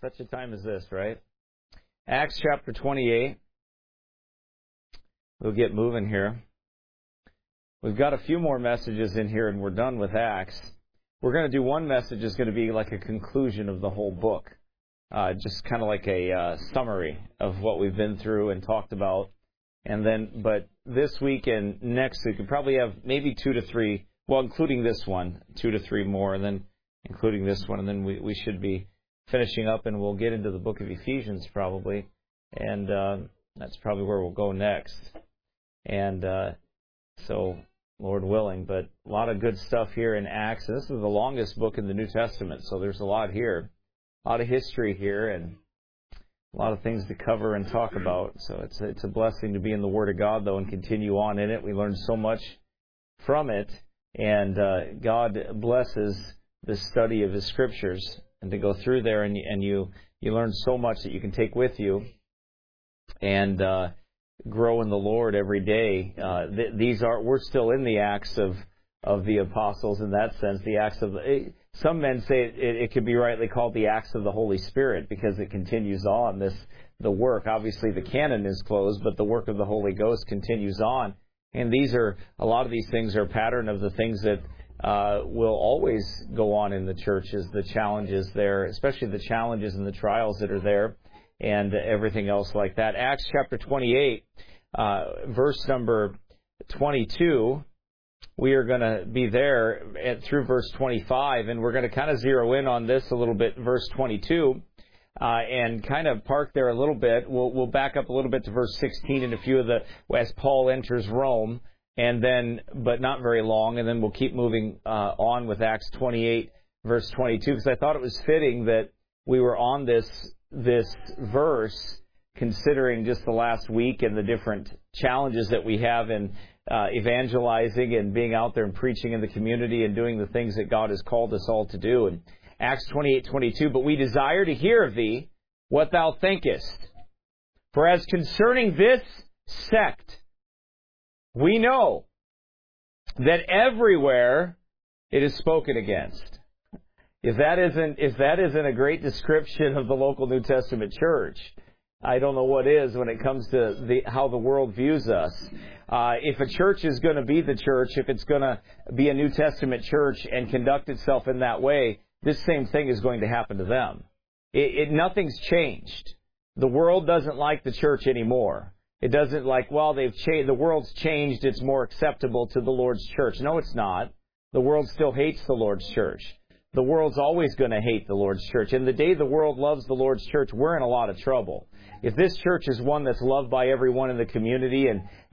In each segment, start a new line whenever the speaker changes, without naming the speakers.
Such a time as this, right? Acts chapter 28. We'll get moving here. We've got a few more messages in here and we're done with Acts. We're going to do one message that's going to be like a conclusion of the whole book. Just kind of like a summary of what we've been through and talked about. And then, but this week and next week, we probably have maybe 2 to 3, well, including this one, 2 to 3 more, and then including this one, and then we should be finishing up, and we'll get into the book of Ephesians probably, and that's probably where we'll go next. And so, Lord willing, but a lot of good stuff here in Acts. This is the longest book in the New Testament, so there's a lot here, a lot of history here, and a lot of things to cover and talk about. So it's a blessing to be in the Word of God, though, and continue on in it. We learn so much from it, and God blesses the study of His Scriptures, and to go through there, and you learn so much that you can take with you, and grow in the Lord every day. We're still in the Acts of the Apostles in that sense. The Acts of some men say it could be rightly called the Acts of the Holy Spirit because it continues on the work. Obviously, the canon is closed, but the work of the Holy Ghost continues on. And a lot of these things are a pattern of the things that will always go on in the churches, the challenges there, especially the challenges and the trials that are there, and everything else like that. Acts chapter 28, verse number 22, we are going to be there through verse 25, and we're going to kind of zero in on this a little bit, verse 22, and kind of park there a little bit. We'll back up a little bit to verse 16 and a few of as Paul enters Rome, and then, but not very long, and then we'll keep moving on with Acts 28, verse 22, because I thought it was fitting that we were on this verse, considering just the last week and the different challenges that we have in evangelizing and being out there and preaching in the community and doing the things that God has called us all to do. And Acts 28:22, but we desire to hear of thee what thou thinkest. For as concerning this sect, we know that everywhere it is spoken against. If that isn't a great description of the local New Testament church, I don't know what is when it comes to how the world views us. If a church is going to be the church, if it's going to be a New Testament church and conduct itself in that way, this same thing is going to happen to them. Nothing's changed. The world doesn't like the church anymore. It doesn't like, well, the world's changed, it's more acceptable to the Lord's church. No, it's not. The world still hates the Lord's church. The world's always going to hate the Lord's church. And the day the world loves the Lord's church, we're in a lot of trouble. If this church is one that's loved by everyone in the community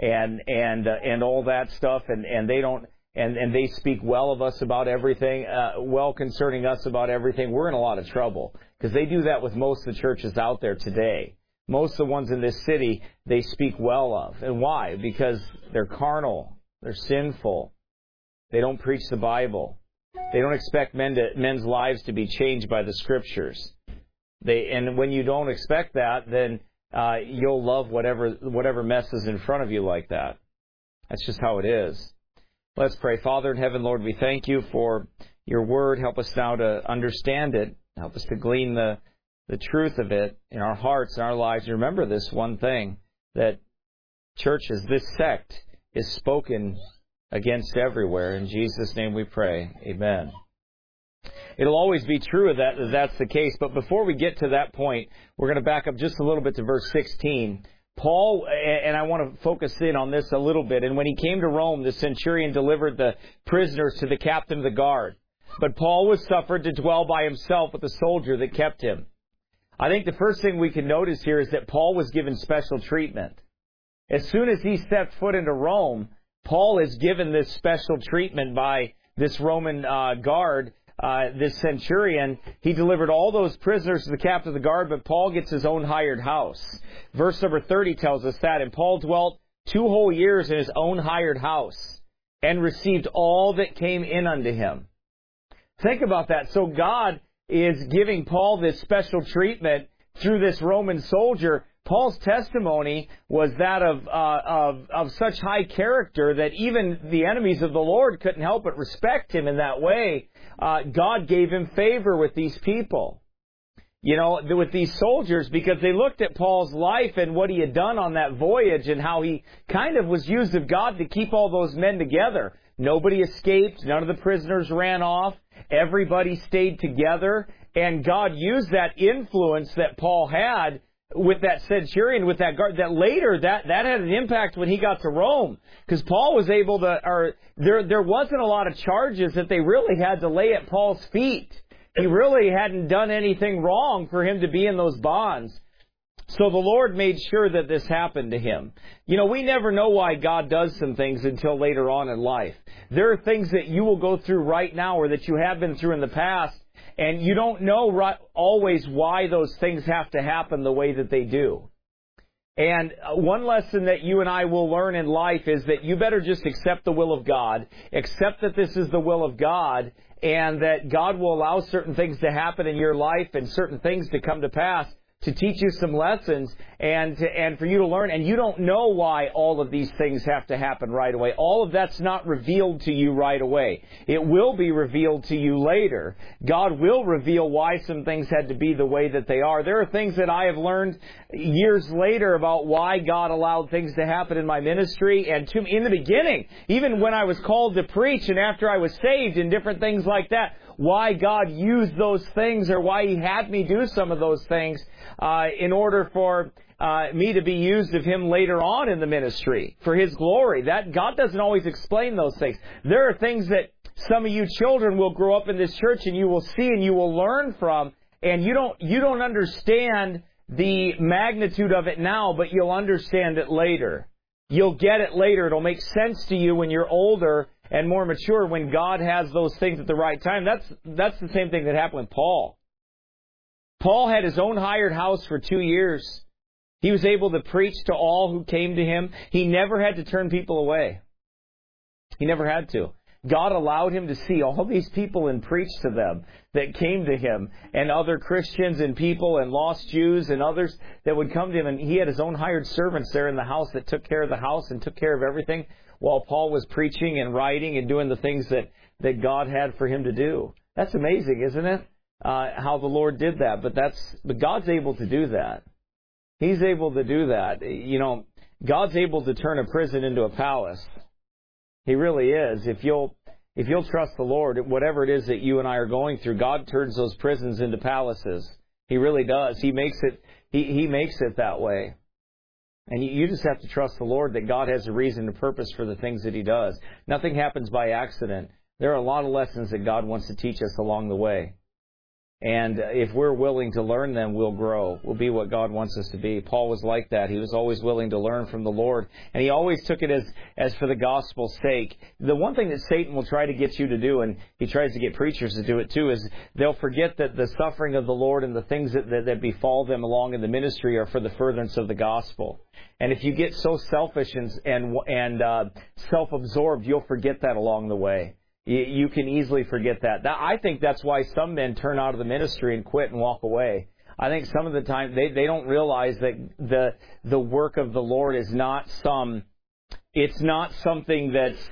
and all that stuff, and they don't and they speak well of us about everything, well concerning us about everything, we're in a lot of trouble, because they do that with most of the churches out there today. Most of the ones in this city, they speak well of. And why? Because they're carnal. They're sinful. They don't preach the Bible. They don't expect men's lives to be changed by the Scriptures. And when you don't expect that, then you'll love whatever mess is in front of you like that. That's just how it is. Let's pray. Father in heaven, Lord, we thank you for your word. Help us now to understand it. Help us to glean the truth of it in our hearts and our lives. And remember this one thing, that churches, this sect, is spoken against everywhere. In Jesus' name we pray. Amen. It'll always be true that that's the case. But before we get to that point, we're going to back up just a little bit to verse 16. Paul, and I want to focus in on this a little bit. And when he came to Rome, the centurion delivered the prisoners to the captain of the guard. But Paul was suffered to dwell by himself with the soldier that kept him. I think the first thing we can notice here is that Paul was given special treatment. As soon as he stepped foot into Rome, Paul is given this special treatment by this Roman guard, this centurion. He delivered all those prisoners to the captain of the guard, but Paul gets his own hired house. Verse number 30 tells us that. And Paul dwelt 2 whole years in his own hired house and received all that came in unto him. Think about that. So God is giving Paul this special treatment through this Roman soldier. Paul's testimony was that of such high character that even the enemies of the Lord couldn't help but respect him in that way. God gave him favor with these people. with these soldiers, because they looked at Paul's life and what he had done on that voyage and how he kind of was used of God to keep all those men together. Nobody escaped. None of the prisoners ran off. Everybody stayed together. And God used that influence that Paul had with that centurion, with that guard, that later that had an impact when he got to Rome. Because Paul was able to, there wasn't a lot of charges that they really had to lay at Paul's feet. He really hadn't done anything wrong for him to be in those bonds. So the Lord made sure that this happened to him. We never know why God does some things until later on in life. There are things that you will go through right now or that you have been through in the past, and you don't know always why those things have to happen the way that they do. And one lesson that you and I will learn in life is that you better just accept the will of God, accept that this is the will of God, and that God will allow certain things to happen in your life and certain things to come to pass to teach you some lessons and for you to learn. And you don't know why all of these things have to happen right away. All of that's not revealed to you right away. It will be revealed to you later. God will reveal why some things had to be the way that they are. There are things that I have learned years later about why God allowed things to happen in my ministry and in the beginning, even when I was called to preach and after I was saved and different things like that, why God used those things or why He had me do some of those things in order for me to be used of Him later on in the ministry for His glory. That God doesn't always explain those things. There are things that some of you children will grow up in this church and you will see and you will learn from, and you don't understand the magnitude of it now, but you'll understand it later. You'll get it later. It'll make sense to you when you're older and more mature, when God has those things at the right time. That's the same thing that happened with Paul. Paul had his own hired house for 2 years. He was able to preach to all who came to him. He never had to turn people away. He never had to. God allowed him to see all these people and preach to them that came to him, and other Christians and people and lost Jews and others that would come to him. And he had his own hired servants there in the house that took care of the house and took care of everything while Paul was preaching and writing and doing the things that God had for him to do. That's amazing, isn't it? How the Lord did that. But God's able to do that. He's able to do that. God's able to turn a prison into a palace. He really is. If you'll trust the Lord, whatever it is that you and I are going through, God turns those prisons into palaces. He really does. He makes it that way. And you just have to trust the Lord that God has a reason and purpose for the things that He does. Nothing happens by accident. There are a lot of lessons that God wants to teach us along the way. And if we're willing to learn them, we'll grow. We'll be what God wants us to be. Paul was like that. He was always willing to learn from the Lord. And he always took it as for the gospel's sake. The one thing that Satan will try to get you to do, and he tries to get preachers to do it too, is they'll forget that the suffering of the Lord and the things that befall them along in the ministry are for the furtherance of the gospel. And if you get so selfish and self-absorbed, you'll forget that along the way. You can easily forget that. I think that's why some men turn out of the ministry and quit and walk away. I think some of the time they don't realize that the work of the Lord is not it's not something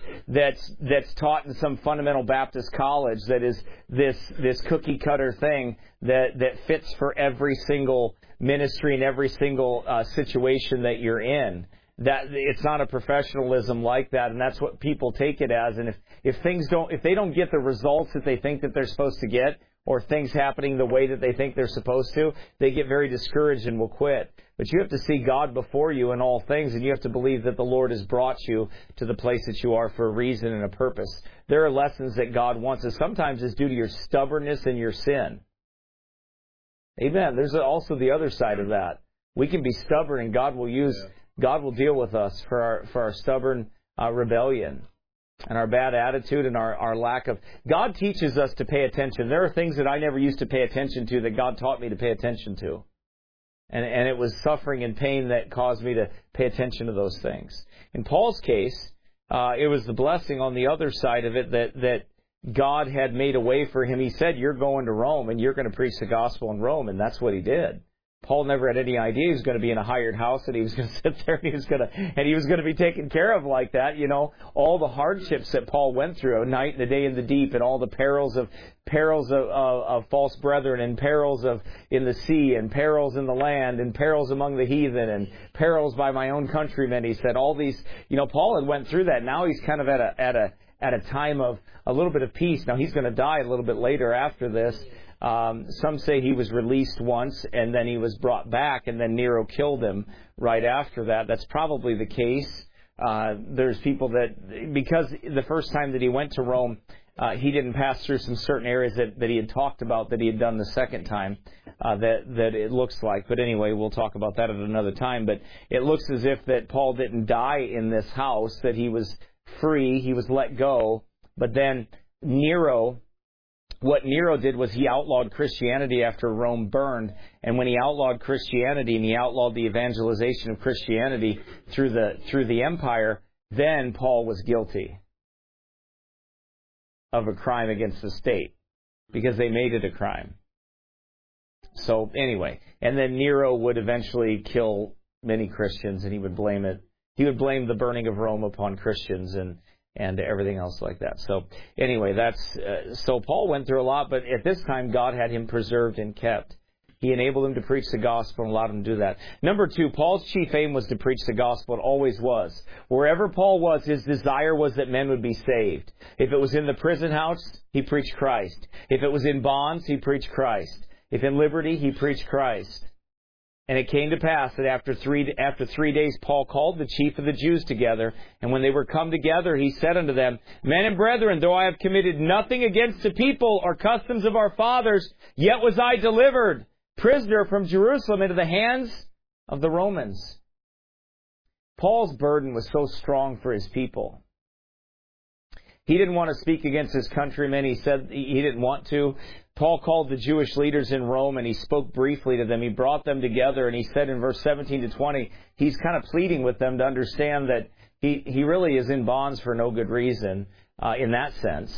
that's taught in some fundamental Baptist college that is this cookie cutter thing that fits for every single ministry and every single situation that you're in. That it's not a professionalism like that, and that's what people take it as. And if they don't get the results that they think that they're supposed to get, or things happening the way that they think they're supposed to, they get very discouraged and will quit. But you have to see God before you in all things, and you have to believe that the Lord has brought you to the place that you are for a reason and a purpose. There are lessons that God wants us. Sometimes it's due to your stubbornness and your sin. Amen. There's also the other side of that. We can be stubborn, and God will deal with us for our stubborn rebellion and our bad attitude and our lack of... God teaches us to pay attention. There are things that I never used to pay attention to that God taught me to pay attention to. And it was suffering and pain that caused me to pay attention to those things. In Paul's case, it was the blessing on the other side of it that God had made a way for him. He said, you're going to Rome and you're going to preach the gospel in Rome. And that's what he did. Paul never had any idea he was going to be in a hired house, and he was going to sit there, and he was going to be taken care of like that. You know, all the hardships that Paul went through, a night and a day in the deep, and all the perils of false brethren, and perils in the sea, and perils in the land, and perils among the heathen, and perils by my own countrymen. He said all these. You know, Paul had went through that. Now he's kind of at a time of a little bit of peace. Now he's going to die a little bit later after this. Some say he was released once and then he was brought back, and then Nero killed him right after that. That's probably the case. There's people that, because the first time that he went to Rome, he didn't pass through some certain areas that he had talked about that he had done the second time, that it looks like. But anyway, we'll talk about that at another time. But it looks as if that Paul didn't die in this house, that he was free, he was let go. But then what Nero did was he outlawed Christianity after Rome burned. And when he outlawed Christianity and he outlawed the evangelization of Christianity through the empire, then Paul was guilty of a crime against the state, because they made it a crime. So anyway, and then Nero would eventually kill many Christians, and he would blame it. He would blame the burning of Rome upon Christians and everything else like that. So anyway, so Paul went through a lot, but at this time God had him preserved and kept. He enabled him to preach the gospel and allowed him to do that. Number 2, Paul's chief aim was to preach the gospel. It always was. Wherever Paul was, his desire was that men would be saved. If it was in the prison house, he preached Christ. If it was in bonds, he preached Christ. If in liberty, he preached Christ. And it came to pass that after 3 days, Paul called the chief of the Jews together. And when they were come together, he said unto them, Men and brethren, though I have committed nothing against the people or customs of our fathers, yet was I delivered prisoner from Jerusalem into the hands of the Romans. Paul's burden was so strong for his people. He didn't want to speak against his countrymen. He said he didn't want to. Paul called the Jewish leaders in Rome, and he spoke briefly to them. He brought them together, and he said in verse 17 to 20, he's kind of pleading with them to understand that he really is in bonds for no good reason, in that sense.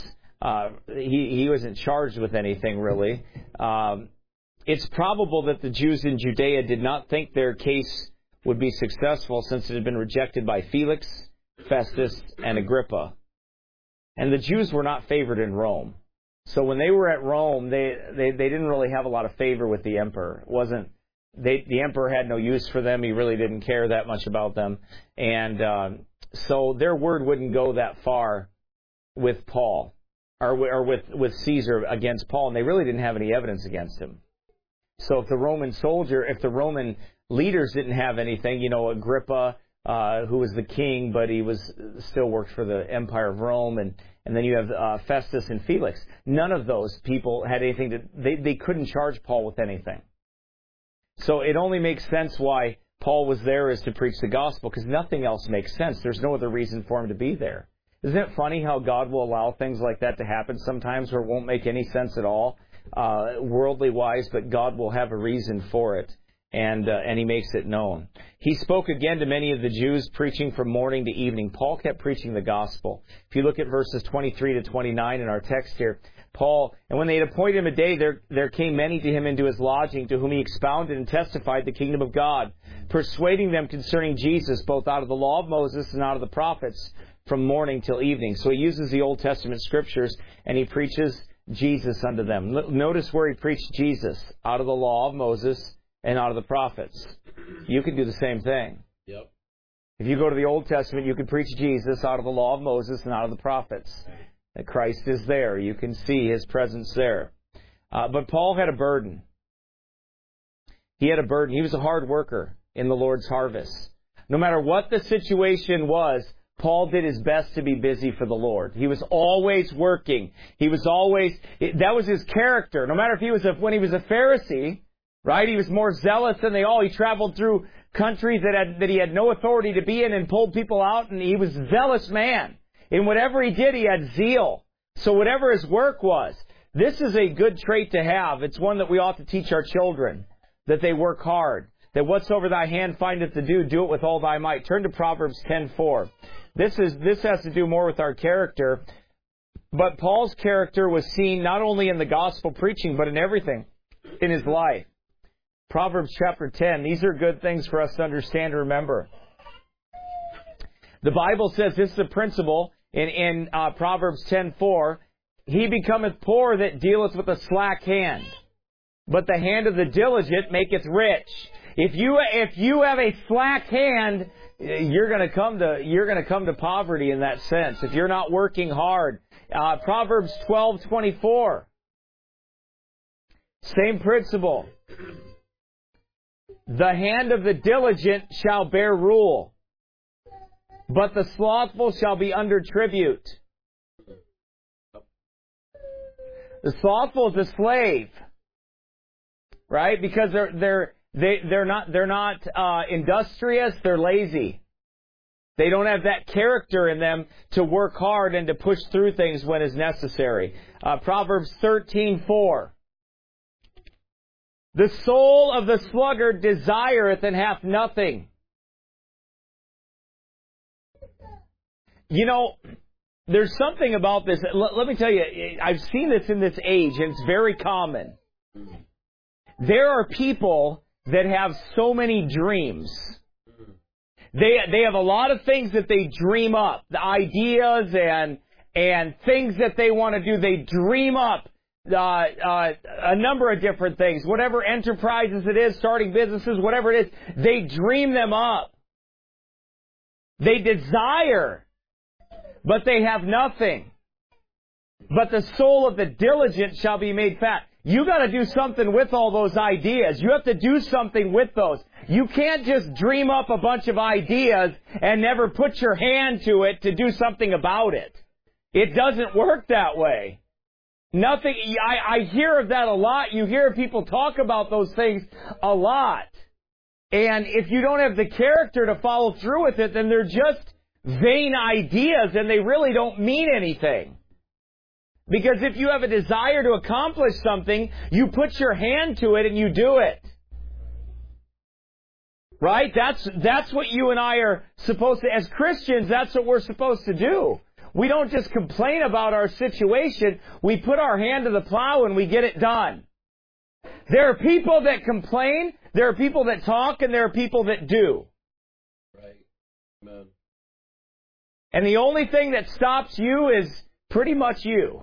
He wasn't charged with anything, really. It's probable that the Jews in Judea did not think their case would be successful, since it had been rejected by Felix, Festus, and Agrippa. And the Jews were not favored in Rome. So when they were at Rome, they didn't really have a lot of favor with the emperor. The emperor had no use for them. He really didn't care that much about them. And so their word wouldn't go that far with Paul, or with Caesar against Paul. And they really didn't have any evidence against him. So if the Roman leaders didn't have anything, Agrippa, who was the king, but he still worked for the Empire of Rome, and then you have Festus and Felix. None of those people had anything they couldn't charge Paul with anything. So it only makes sense why Paul was there is to preach the gospel, because nothing else makes sense. There's no other reason for him to be there. Isn't it funny how God will allow things like that to happen sometimes, where it won't make any sense at all, worldly wise, but God will have a reason for it. And he makes it known. He spoke again to many of the Jews, preaching from morning to evening. Paul kept preaching the gospel. If you look at verses 23 to 29 in our text here, and when they had appointed him a day, there came many to him into his lodging, to whom he expounded and testified the kingdom of God, persuading them concerning Jesus, both out of the law of Moses and out of the prophets, from morning till evening. So he uses the Old Testament scriptures, and he preaches Jesus unto them. Notice where he preached Jesus, out of the law of Moses and out of the prophets. You can do the same thing.
Yep.
If you go to the Old Testament, you can preach Jesus out of the law of Moses and out of the prophets. That Christ is there. You can see his presence there. But Paul had a burden. He had a burden. He was a hard worker in the Lord's harvest. No matter what the situation was, Paul did his best to be busy for the Lord. He was always working. That was his character. No matter if when he was a Pharisee, right? He was more zealous than they all. He traveled through countries that he had no authority to be in and pulled people out, and he was a zealous man. In whatever he did, he had zeal. So whatever his work was, this is a good trait to have. It's one that we ought to teach our children, that they work hard, that whatsoever thy hand findeth to do, do it with all thy might. Turn to Proverbs 10:4. This has to do more with our character, but Paul's character was seen not only in the gospel preaching, but in everything in his life. Proverbs chapter 10. These are good things for us to understand and remember. The Bible says this is a principle in Proverbs 10:4. He becometh poor that dealeth with a slack hand, but the hand of the diligent maketh rich. If you have a slack hand, you're going to come to poverty in that sense. If you're not working hard, Proverbs 12:24. Same principle. The hand of the diligent shall bear rule, but the slothful shall be under tribute. The slothful is a slave, right? Because they're not industrious. They're lazy. They don't have that character in them to work hard and to push through things when is necessary. Proverbs 13:4. The soul of the sluggard desireth and hath nothing. You know, there's something about this. Let me tell you, I've seen this in this age, and it's very common. There are people that have so many dreams. They have a lot of things that they dream up, the ideas and things that they want to do. They dream up a number of different things. Whatever enterprises it is, starting businesses, whatever it is, they dream them up. They desire, but they have nothing. But the soul of the diligent shall be made fat. You got to do something with all those ideas. You have to do something with those. You can't just dream up a bunch of ideas and never put your hand to it to do something about it. It doesn't work that way. Nothing. I hear of that a lot. You hear people talk about those things a lot. And if you don't have the character to follow through with it, then they're just vain ideas and they really don't mean anything. Because if you have a desire to accomplish something, you put your hand to it and you do it. Right? That's what you and I are supposed to, as Christians, that's what we're supposed to do. We don't just complain about our situation. We put our hand to the plow and we get it done. There are people that complain, there are people that talk, and there are people that do.
Right. Amen.
And the only thing that stops you is pretty much you.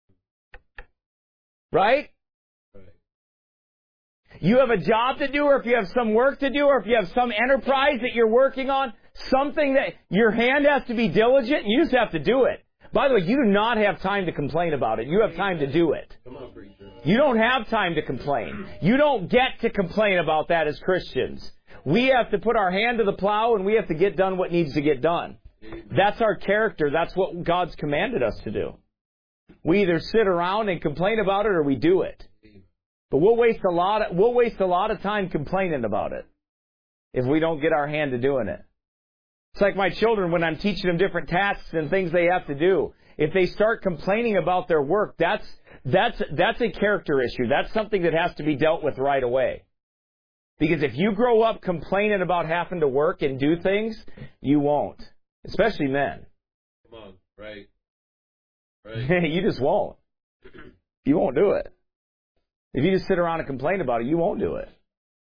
Right?
Right.
You have a job to do, or if you have some work to do, or if you have some enterprise that you're working on, something that your hand has to be diligent, you just have to do it. By the way, you do not have time to complain about it. You have time to do it.
Come on, preacher.
You don't have time to complain. You don't get to complain about that as Christians. We have to put our hand to the plow and we have to get done what needs to get done. That's our character. That's what God's commanded us to do. We either sit around and complain about it or we do it. But we'll waste a lot of time complaining about it if we don't get our hand to doing it. It's like my children when I'm teaching them different tasks and things they have to do. If they start complaining about their work, that's a character issue. That's something that has to be dealt with right away. Because if you grow up complaining about having to work and do things, you won't. Especially men.
Come on, right. Right.
You just won't. You won't do it. If you just sit around and complain about it, you won't do it.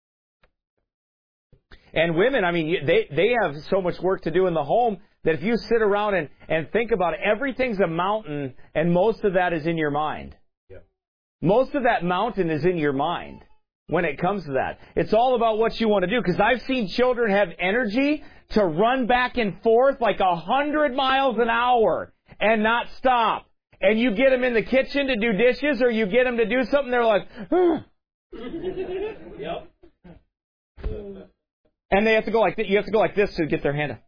And women, I mean, they have so much work to do in the home that if you sit around and think about it, everything's a mountain, and most of that is in your mind.
Yeah.
Most of that mountain is in your mind when it comes to that. It's all about what you want to do, because I've seen children have energy to run back and forth like 100 miles an hour and not stop. And you get them in the kitchen to do dishes, or you get them to do something, they're like,
Yep.
and they have to go like this. You have to go like this to get their hand up.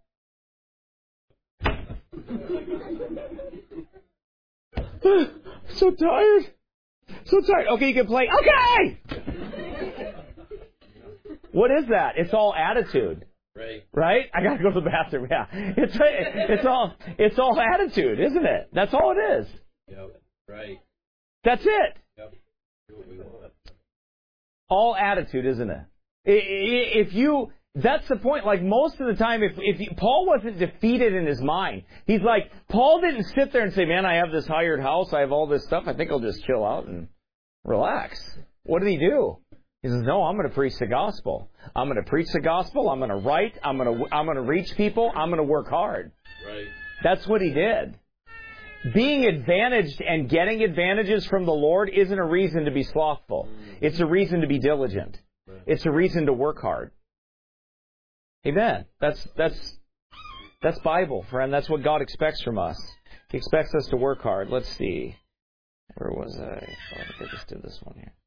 So tired. So tired. Okay, you can play. Okay! What is that? It's all attitude. Right? I gotta go to the bathroom. Yeah. It's all attitude, isn't it? That's all it is.
Yep. Right.
That's it.
Yep. Do what we want.
All attitude, isn't it? That's the point. Like most of the time, Paul wasn't defeated in his mind. He's like, Paul didn't sit there and say, man, I have this hired house, I have all this stuff, I think I'll just chill out and relax. What did he do? He says, no, I'm going to preach the gospel. I'm going to preach the gospel. I'm going to write. I'm going to reach people. I'm going to work hard.
Right.
That's what he did. Being advantaged and getting advantages from the Lord isn't a reason to be slothful. It's a reason to be diligent. It's a reason to work hard. Amen. That's Bible, friend. That's what God expects from us. He expects us to work hard. Let's see. Where was I? Oh, I think I just did this one here.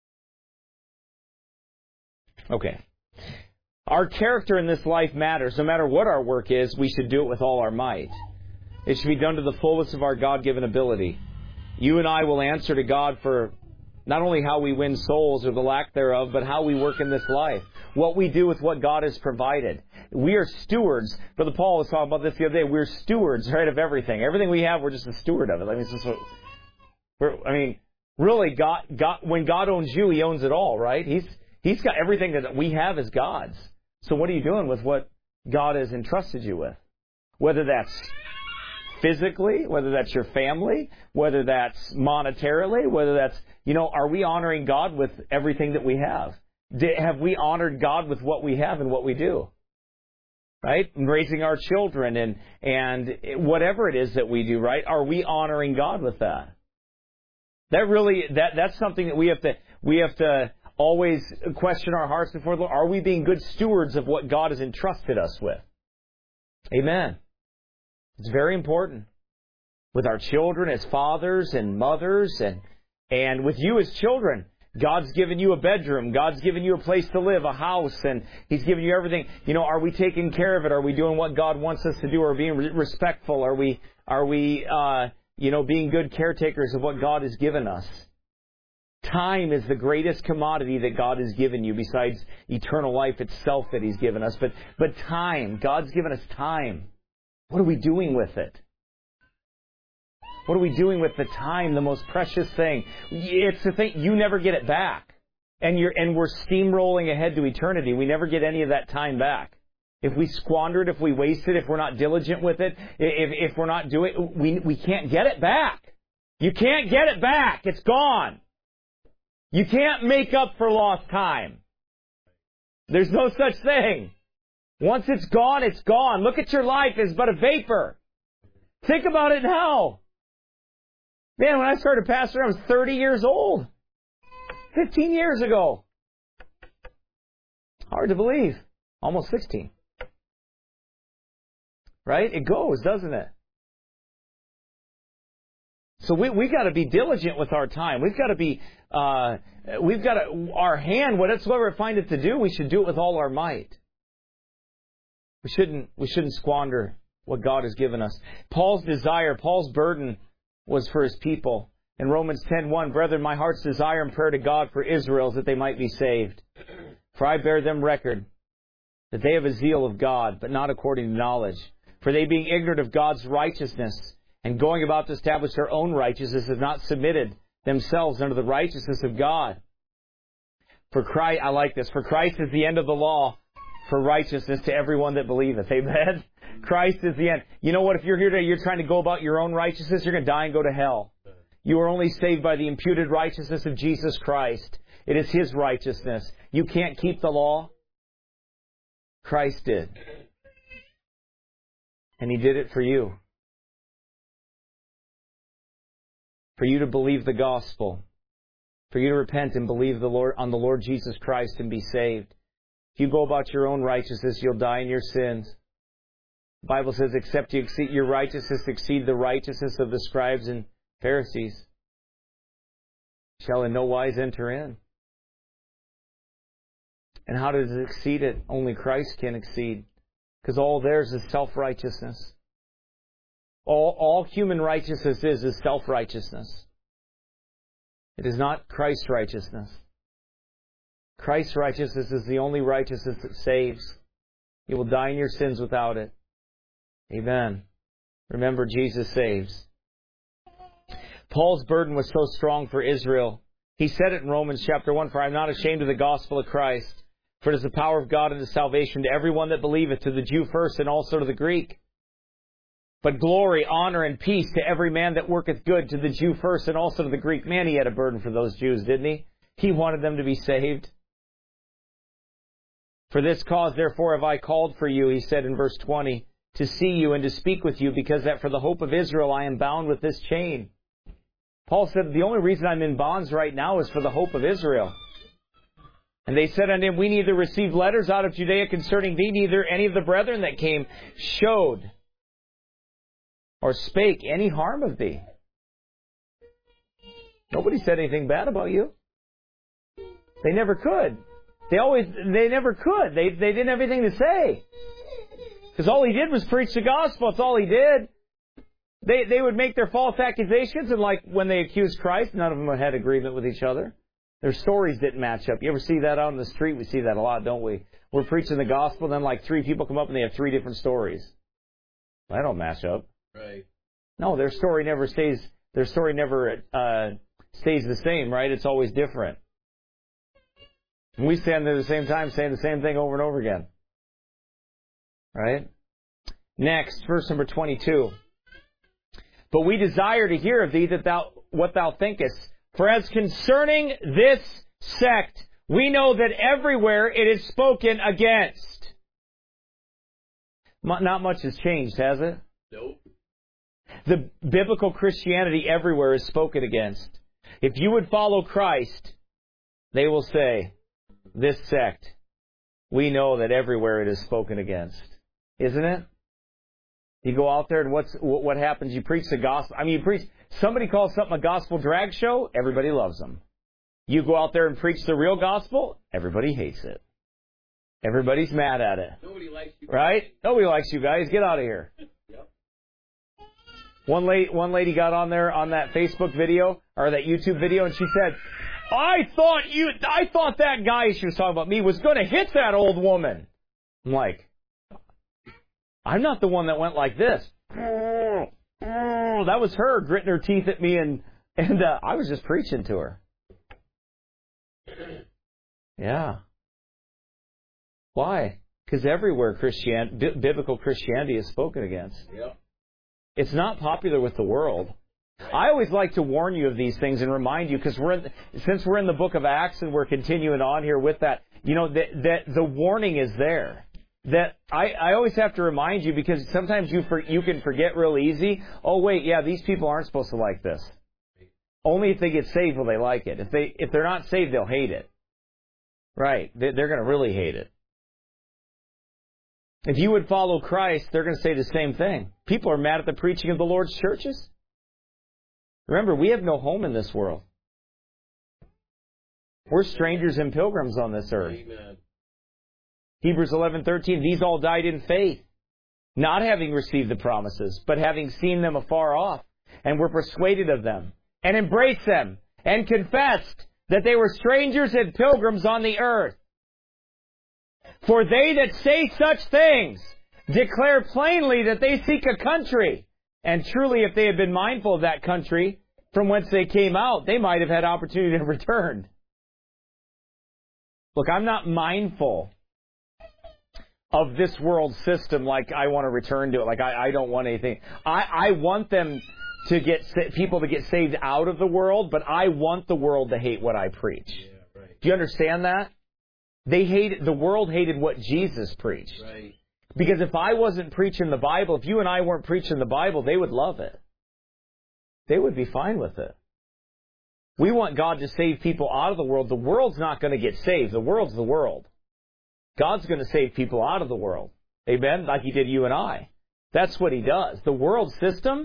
Okay. Our character in this life matters. No matter what our work is, we should do it with all our might. It should be done to the fullest of our God-given ability. You and I will answer to God for not only how we win souls or the lack thereof, but how we work in this life. What we do with what God has provided. We are stewards. Brother Paul was talking about this the other day. We're stewards, right, of everything. Everything we have, we're just a steward of it. Really, God, when God owns you, He owns it all, right? He's got everything that we have is God's. So what are you doing with what God has entrusted you with? Whether that's physically, whether that's your family, whether that's monetarily, whether that's, are we honoring God with everything that we have? Have we honored God with what we have and what we do? Right? And raising our children and whatever it is that we do, right? Are we honoring God with that? That's something that we have to always question our hearts before the Lord. Are we being good stewards of what God has entrusted us with? Amen. It's very important. With our children as fathers and mothers and with you as children. God's given you a bedroom. God's given you a place to live, a house, and He's given you everything. Are we taking care of it? Are we doing what God wants us to do? Are we being respectful? Are we being good caretakers of what God has given us? Time is the greatest commodity that God has given you besides eternal life itself that He's given us. But time, God's given us time. What are we doing with it? What are we doing with the time, the most precious thing? It's the thing, you never get it back. And we're steamrolling ahead to eternity. We never get any of that time back. If we squander it, if we waste it, if we're not diligent with it, if we're not doing it, we can't get it back. You can't get it back. It's gone. You can't make up for lost time. There's no such thing. Once it's gone, it's gone. Look at your life as but a vapor. Think about it now. Man, when I started pastoring, I was 30 years old. 15 years ago. Hard to believe. Almost 16. Right? It goes, doesn't it? So we got to be diligent with our time. We've got to be, our hand, whatsoever it findeth to do, we should do it with all our might. We shouldn't squander what God has given us. Paul's burden was for his people. In Romans 10:1, brethren, my heart's desire and prayer to God for Israel is that they might be saved. For I bear them record that they have a zeal of God, but not according to knowledge. For they being ignorant of God's righteousness, and going about to establish their own righteousness, have not submitted themselves unto the righteousness of God. For Christ, I like this, for Christ is the end of the law for righteousness to everyone that believeth. Amen? Christ is the end. You know what? If you're here today, you're trying to go about your own righteousness, you're going to die and go to hell. You are only saved by the imputed righteousness of Jesus Christ. It is His righteousness. You can't keep the law. Christ did. And He did it for you. For you to believe the gospel. For you to repent and believe on the Lord Jesus Christ and be saved. If you go about your own righteousness, you'll die in your sins. The Bible says, except you exceed your righteousness, exceed the righteousness of the scribes and Pharisees, shall in no wise enter in. And how does it exceed it? Only Christ can exceed. Because all theirs is self-righteousness. All human righteousness is self-righteousness. It is not Christ's righteousness. Christ's righteousness is the only righteousness that saves. You will die in your sins without it. Amen. Remember, Jesus saves. Paul's burden was so strong for Israel. He said it in Romans chapter 1, for I am not ashamed of the gospel of Christ, for it is the power of God unto salvation to everyone that believeth, to the Jew first and also to the Greek. But glory, honor, and peace to every man that worketh good, to the Jew first and also to the Greek. Man, he had a burden for those Jews, didn't he? He wanted them to be saved. For this cause, therefore, have I called for you, he said in verse 20, to see you and to speak with you, because that for the hope of Israel I am bound with this chain. Paul said, the only reason I'm in bonds right now is for the hope of Israel. And they said unto him, we neither received letters out of Judea concerning thee, neither any of the brethren that came showed or spake any harm of thee. Nobody said anything bad about you. They never could. They never could. They didn't have anything to say. Because all he did was preach the gospel. That's all he did. They would make their false accusations, and like when they accused Christ, none of them had agreement with each other. Their stories didn't match up. You ever see that out on the street? We see that a lot, don't we? We're preaching the gospel, and then like 3 people come up and they have 3 different stories. That don't match up.
Right.
No, their story never stays. Their story never stays the same, right? It's always different. And we stand there at the same time saying the same thing over and over again. Right? Next, verse number 22. But we desire to hear of thee what thou thinkest. For as concerning this sect, we know that everywhere it is spoken against. Not much has changed, has it?
Nope.
The biblical Christianity everywhere is spoken against. If you would follow Christ, they will say, this sect, we know that everywhere it is spoken against. Isn't it? You go out there and what happens? You preach the gospel. Somebody calls something a gospel drag show, everybody loves them. You go out there and preach the real gospel, everybody hates it. Everybody's mad at it.
Nobody likes you.
Right? Nobody likes you guys. Get out of here.
Yep.
One lady got on there on that Facebook video or that YouTube video, and she said, I thought that guy she was talking about me was going to hit that old woman. I'm like, I'm not the one that went like this. That was her gritting her teeth at me, and I was just preaching to her. Yeah. Why? Because everywhere biblical Christianity is spoken against.
Yep.
It's not popular with the world. I always like to warn you of these things and remind you, because since we're in the book of Acts and we're continuing on here with that, that the warning is there. That I always have to remind you, because sometimes you can forget real easy. Oh wait, yeah, these people aren't supposed to like this. Only if they get saved will they like it. If they're not saved, they'll hate it. Right? They're going to really hate it. If you would follow Christ, they're going to say the same thing. People are mad at the preaching of the Lord's churches. Remember, we have no home in this world. We're strangers and pilgrims on this earth.
Amen.
Hebrews 11:13, these all died in faith, not having received the promises, but having seen them afar off, and were persuaded of them, and embraced them, and confessed that they were strangers and pilgrims on the earth. For they that say such things declare plainly that they seek a country. And truly, if they had been mindful of that country from whence they came out, they might have had opportunity to return. Look, I'm not mindful of this world system like I want to return to it. Like I don't want anything. I want them to people to get saved out of the world, but I want the world to hate what I preach.
Yeah, right.
Do you understand that? The world hated what Jesus preached.
Right.
Because if I wasn't preaching the Bible, if you and I weren't preaching the Bible, they would love it. They would be fine with it. We want God to save people out of the world. The world's not going to get saved. The world's the world. God's going to save people out of the world. Amen? Like He did you and I. That's what He does. The world system,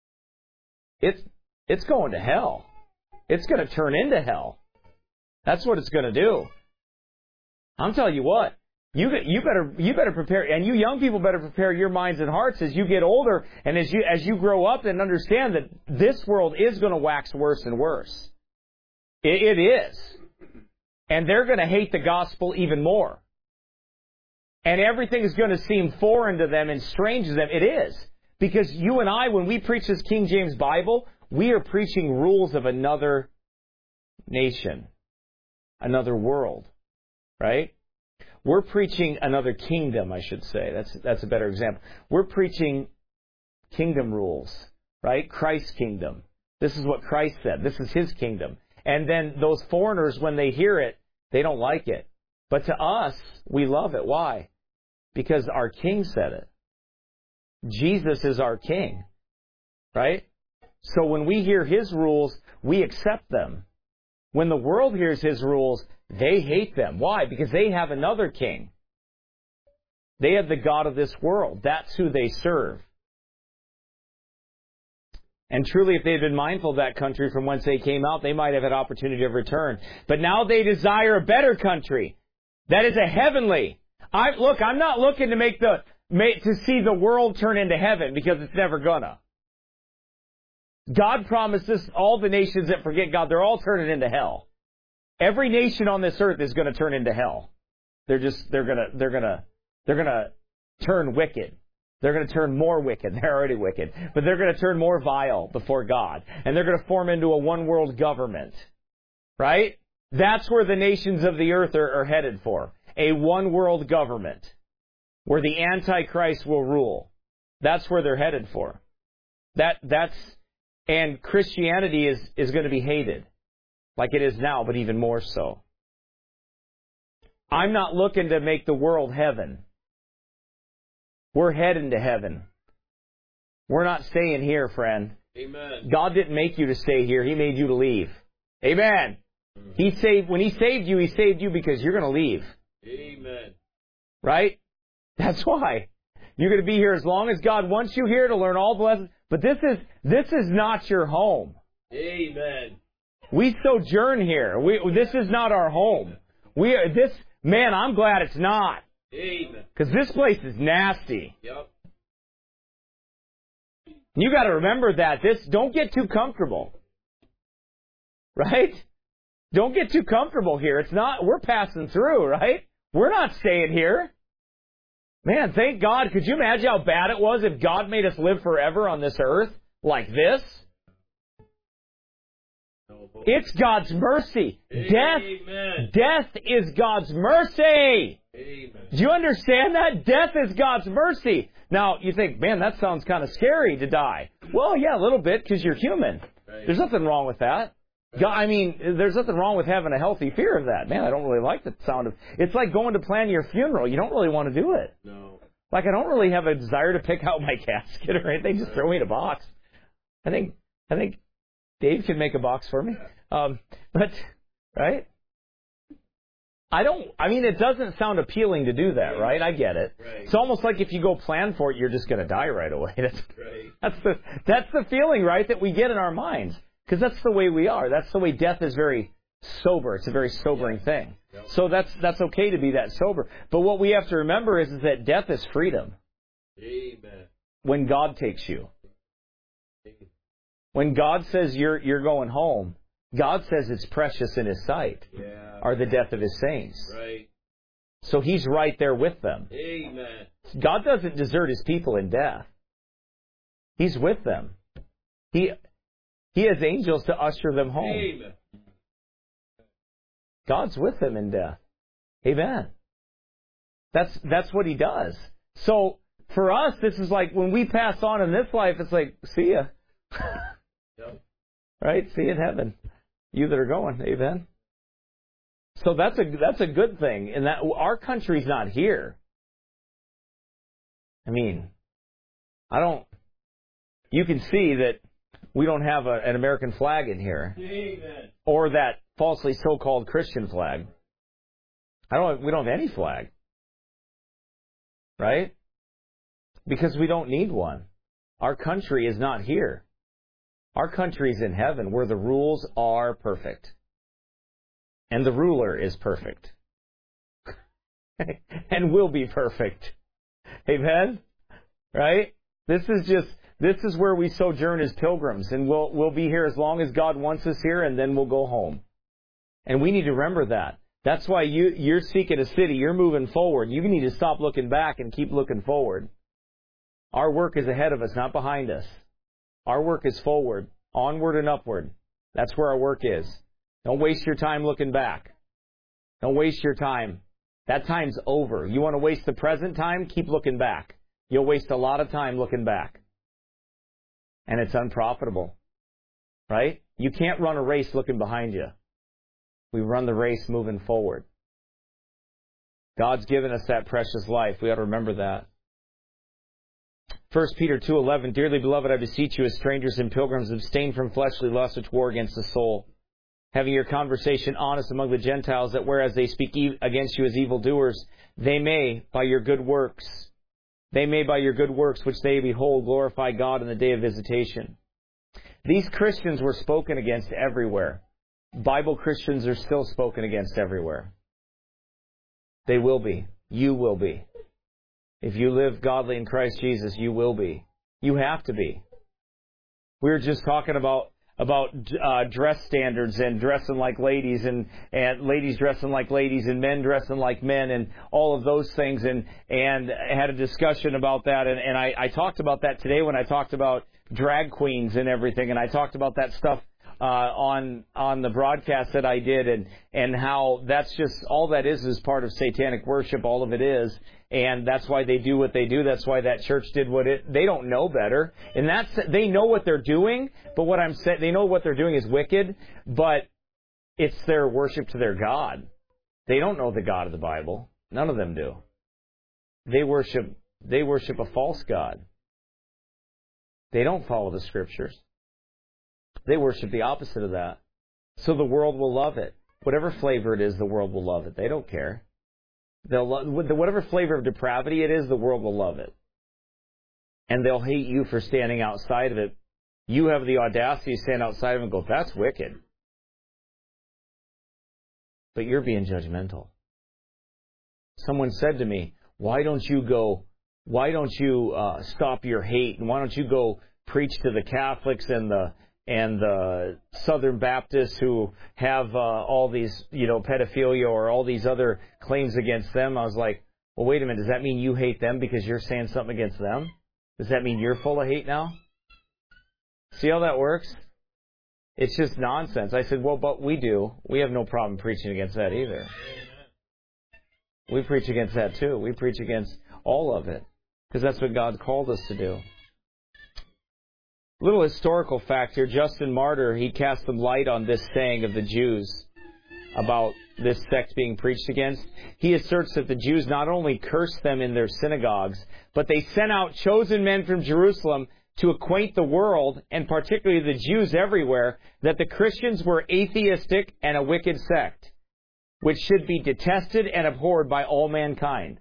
it's going to hell. It's going to turn into hell. That's what it's going to do. I'm telling you what. You better prepare, and you young people better prepare your minds and hearts as you get older, and as you grow up and understand that this world is going to wax worse and worse. It is. And they're going to hate the gospel even more. And everything is going to seem foreign to them and strange to them. It is. Because you and I, when we preach this King James Bible, we are preaching rules of another nation, another world, right? We're preaching another kingdom, I should say. That's a better example. We're preaching kingdom rules, right? Christ's kingdom. This is what Christ said. This is His kingdom. And then those foreigners, when they hear it, they don't like it. But to us, we love it. Why? Because our King said it. Jesus is our King. Right? So when we hear His rules, we accept them. When the world hears His rules, they hate them. Why? Because they have another king. They have the god of this world. That's who they serve. And truly, if they had been mindful of that country from whence they came out, they might have had opportunity of return. But now they desire a better country. That is a heavenly. I'm not looking to see the world turn into heaven, because it's never gonna. God promises all the nations that forget God, they're all turning into hell. Every nation on this earth is going to turn into hell. They're gonna turn wicked. They're going to turn more wicked. They're already wicked. But they're going to turn more vile before God. And they're going to form into a one world government. Right? That's where the nations of the earth are headed for. A one world government. Where the Antichrist will rule. That's where they're headed for. And Christianity is going to be hated. Like it is now, but even more so. I'm not looking to make the world heaven. We're heading to heaven. We're not staying here, friend.
Amen.
God didn't make you to stay here. He made you to leave. Amen. When He saved you because you're going to leave.
Amen.
Right? That's why. You're going to be here as long as God wants you here to learn all the lessons. But this is not your home.
Amen.
We sojourn here. This is not our home. I'm glad it's not.
Amen.
Because this place is nasty.
Yep.
You got to remember that. Don't get too comfortable. Right? Don't get too comfortable here. We're passing through, right? We're not staying here. Man, thank God. Could you imagine how bad it was if God made us live forever on this earth like this? It's God's mercy.
Amen.
Death is God's mercy.
Amen.
Do you understand that? Death is God's mercy. Now, you think, man, that sounds kind of scary to die. Well, yeah, a little bit, because you're human.
Right.
There's nothing wrong with that. There's nothing wrong with having a healthy fear of that. Man, I don't really like the sound of... It's like going to plan your funeral. You don't really want to do it.
No.
Like, I don't really have a desire to pick out my casket or anything. Just throw me in a box. I think Dave can make a box for me. Right? It doesn't sound appealing to do that, right? I get it.
Right.
It's almost like if you go plan for it, you're just going to die right away. That's the feeling, right, that we get in our minds. Because that's the way we are. That's the way death is very sober. It's a very sobering thing.
Yep.
So that's okay to be that sober. But what we have to remember is that death is freedom.
Amen.
When God takes you. When God says you're going home, God says it's precious in His sight.
Yeah.
Are the death of His saints.
Right.
So He's right there with them.
Amen.
God doesn't desert His people in death. He's with them. He has angels to usher them home.
Amen.
God's with them in death. Amen. That's what He does. So for us, this is like when we pass on in this life, it's like, see ya.
Yep.
Right? See you in heaven. You that are going. Amen. So that's a good thing. And that our country's not here. You can see that we don't have an American flag in here.
Amen.
Or that falsely so-called Christian flag. We don't have any flag. Right? Because we don't need one. Our country is not here. Our country is in heaven where the rules are perfect. And the ruler is perfect. And will be perfect. Amen? Right? This is where we sojourn as pilgrims, and we'll be here as long as God wants us here, and then we'll go home. And we need to remember that. That's why you're seeking a city, you're moving forward. You need to stop looking back and keep looking forward. Our work is ahead of us, not behind us. Our work is forward, onward and upward. That's where our work is. Don't waste your time looking back. Don't waste your time. That time's over. You want to waste the present time? Keep looking back. You'll waste a lot of time looking back. And it's unprofitable. Right? You can't run a race looking behind you. We run the race moving forward. God's given us that precious life. We ought to remember that. 1 Peter 2:11, Dearly beloved, I beseech you as strangers and pilgrims, abstain from fleshly lusts which war against the soul, having your conversation honest among the Gentiles, that whereas they speak against you as evildoers, they may, by your good works, which they behold, glorify God in the day of visitation. These Christians were spoken against everywhere. Bible Christians are still spoken against everywhere. They will be. You will be. If you live godly in Christ Jesus, you will be. You have to be. We were just talking about dress standards and dressing like ladies and ladies dressing like ladies and men dressing like men and all of those things and had a discussion about that and I talked about that today when I talked about drag queens and everything, and I talked about that stuff on the broadcast that I did and how that's just all that is part of satanic worship. All of it is. And that's why they do what they do. That's why that church did they don't know better. And they know what they're doing, but what I'm saying, they know what they're doing is wicked, but it's their worship to their God. They don't know the God of the Bible. None of them do. They worship a false God. They don't follow the Scriptures. They worship the opposite of that. So the world will love it. Whatever flavor it is, the world will love it. They don't care. Whatever flavor of depravity it is, the world will love it. And they'll hate you for standing outside of it. You have the audacity to stand outside of it and go, that's wicked. But you're being judgmental. Someone said to me, why don't you stop your hate, and why don't you go preach to the Catholics and the Southern Baptists who have all these, pedophilia or all these other claims against them? I was like, well, wait a minute. Does that mean you hate them because you're saying something against them? Does that mean you're full of hate now? See how that works? It's just nonsense. I said, well, but we do. We have no problem preaching against that either. We preach against that too. We preach against all of it because that's what God called us to do. Little historical fact here. Justin Martyr, he cast some light on this saying of the Jews about this sect being preached against. He asserts that the Jews not only cursed them in their synagogues, but they sent out chosen men from Jerusalem to acquaint the world, and particularly the Jews everywhere, that the Christians were atheistic and a wicked sect, which should be detested and abhorred by all mankind.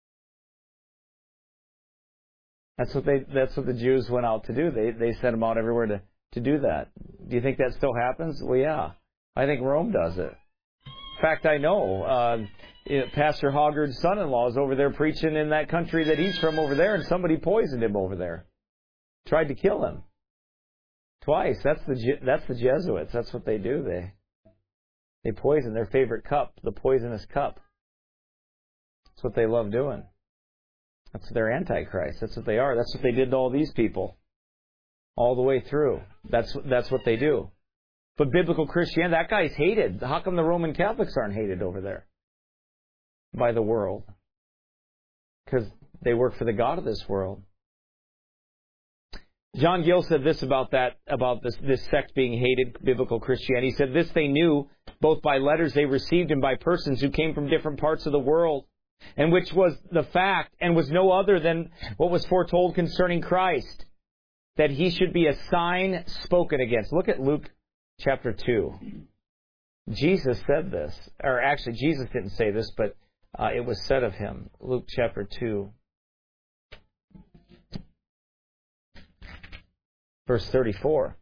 That's what the Jews went out to do. They sent them out everywhere to do that. Do you think that still happens? Well, yeah. I think Rome does it. In fact, I know Pastor Hoggard's son-in-law is over there preaching in that country that he's from over there, and somebody poisoned him over there. Tried to kill him. Twice. That's the Jesuits. That's what they do. They poison their favorite cup, the poisonous cup. That's what they love doing. That's their Antichrist. That's what they are. That's what they did to all these people. All the way through. That's what they do. But biblical Christianity, that guy's hated. How come the Roman Catholics aren't hated over there? By the world. Because they work for the God of this world. John Gill said this about this sect being hated, biblical Christianity. He said, this they knew, both by letters they received and by persons who came from different parts of the world, and which was the fact, and was no other than what was foretold concerning Christ, that he should be a sign spoken against. Look at Luke chapter 2. Jesus said this, or actually Jesus didn't say this, but it was said of him. Luke chapter 2. Verse 34.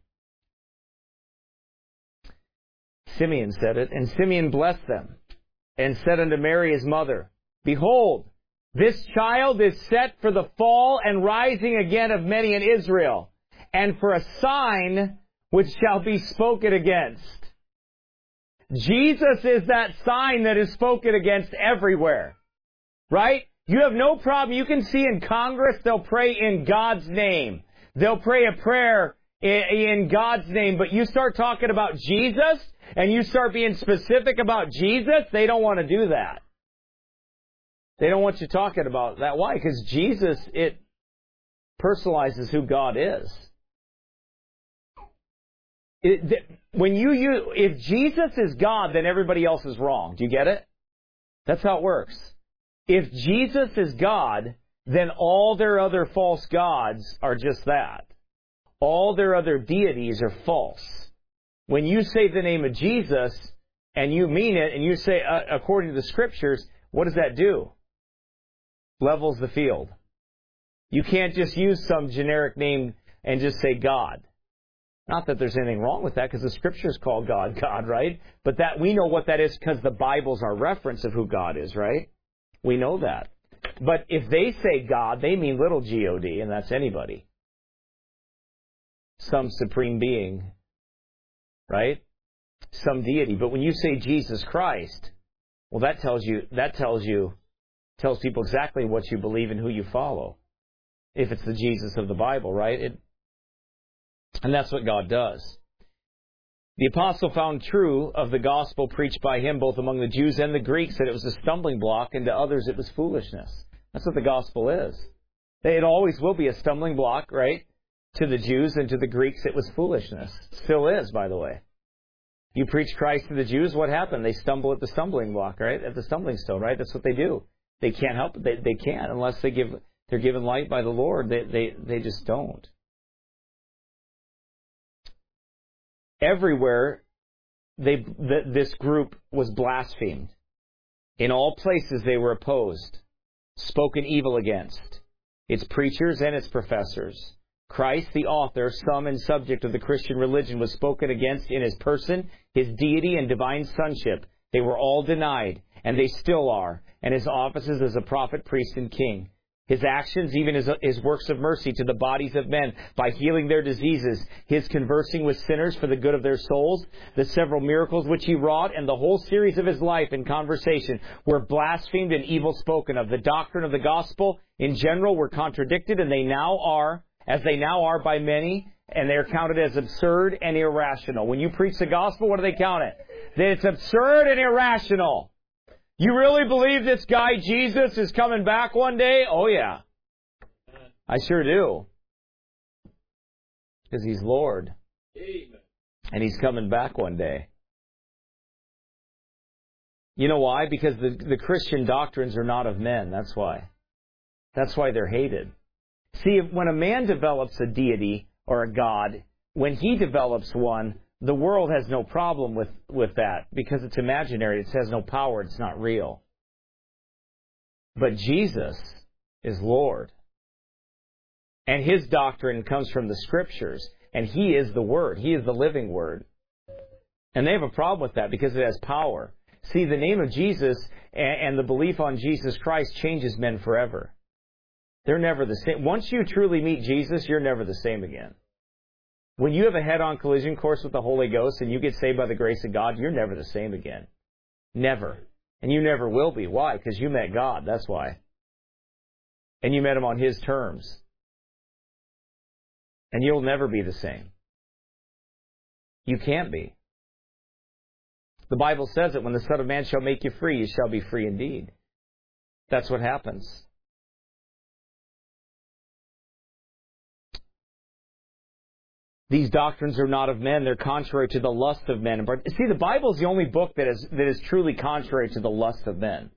Simeon said it, and Simeon blessed them, and said unto Mary his mother, Behold, this child is set for the fall and rising again of many in Israel, and for a sign which shall be spoken against. Jesus is that sign that is spoken against everywhere. Right? You have no problem. You can see in Congress, they'll pray in God's name. They'll pray a prayer in God's name. But you start talking about Jesus, and you start being specific about Jesus, they don't want to do that. They don't want you talking about that. Why? Because Jesus, it personalizes who God is. If Jesus is God, then everybody else is wrong. Do you get it? That's how it works. If Jesus is God, then all their other false gods are just that. All their other deities are false. When you say the name of Jesus, and you mean it, and you say, according to the Scriptures, what does that do? Levels the field. You can't just use some generic name and just say God. Not that there's anything wrong with that, because the Scriptures call God, God, right? But that we know what that is because the Bible's our reference of who God is, right? We know that. But if they say God, they mean little G-O-D, and that's anybody. Some supreme being, right? Some deity. But when you say Jesus Christ, well, that tells people exactly what you believe and who you follow. If it's the Jesus of the Bible, right? And that's what God does. The apostle found true of the gospel preached by him both among the Jews and the Greeks that it was a stumbling block, and to others it was foolishness. That's what the gospel is. It always will be a stumbling block, right? To the Jews, and to the Greeks it was foolishness. Still is, by the way. You preach Christ to the Jews, what happened? They stumble at the stumbling block, right? At the stumbling stone, right? That's what they do. They can't help it. They can't unless they're given light by the Lord. They just don't. Everywhere, this group was blasphemed. In all places they were opposed, spoken evil against. Its preachers and its professors. Christ, the author, sum and subject of the Christian religion, was spoken against in his person, his deity, and divine sonship. They were all denied, and they still are, and his offices as a prophet, priest, and king. His actions, even his works of mercy to the bodies of men by healing their diseases, his conversing with sinners for the good of their souls, the several miracles which he wrought, and the whole series of his life and conversation were blasphemed and evil spoken of. The doctrine of the gospel in general were contradicted, and they now are by many, and they are counted as absurd and irrational. When you preach the gospel, what do they count it? That it's absurd and irrational. You really believe this guy Jesus is coming back one day? Oh yeah. I sure do. Because he's Lord.
Amen.
And he's coming back one day. You know why? Because the Christian doctrines are not of men. That's why. That's why they're hated. See, when a man develops a deity or a god, when he develops one, the world has no problem with that because it's imaginary. It has no power. It's not real. But Jesus is Lord. And his doctrine comes from the Scriptures. And he is the Word. He is the living Word. And they have a problem with that because it has power. See, the name of Jesus and the belief on Jesus Christ changes men forever. They're never the same. Once you truly meet Jesus, you're never the same again. When you have a head-on collision course with the Holy Ghost and you get saved by the grace of God, you're never the same again. Never. And you never will be. Why? Because you met God. That's why. And you met Him on His terms. And you'll never be the same. You can't be. The Bible says that when the Son of Man shall make you free, you shall be free indeed. That's what happens. These doctrines are not of men. They're contrary to the lust of men. See, the Bible is the only book that is truly contrary to the lust of men.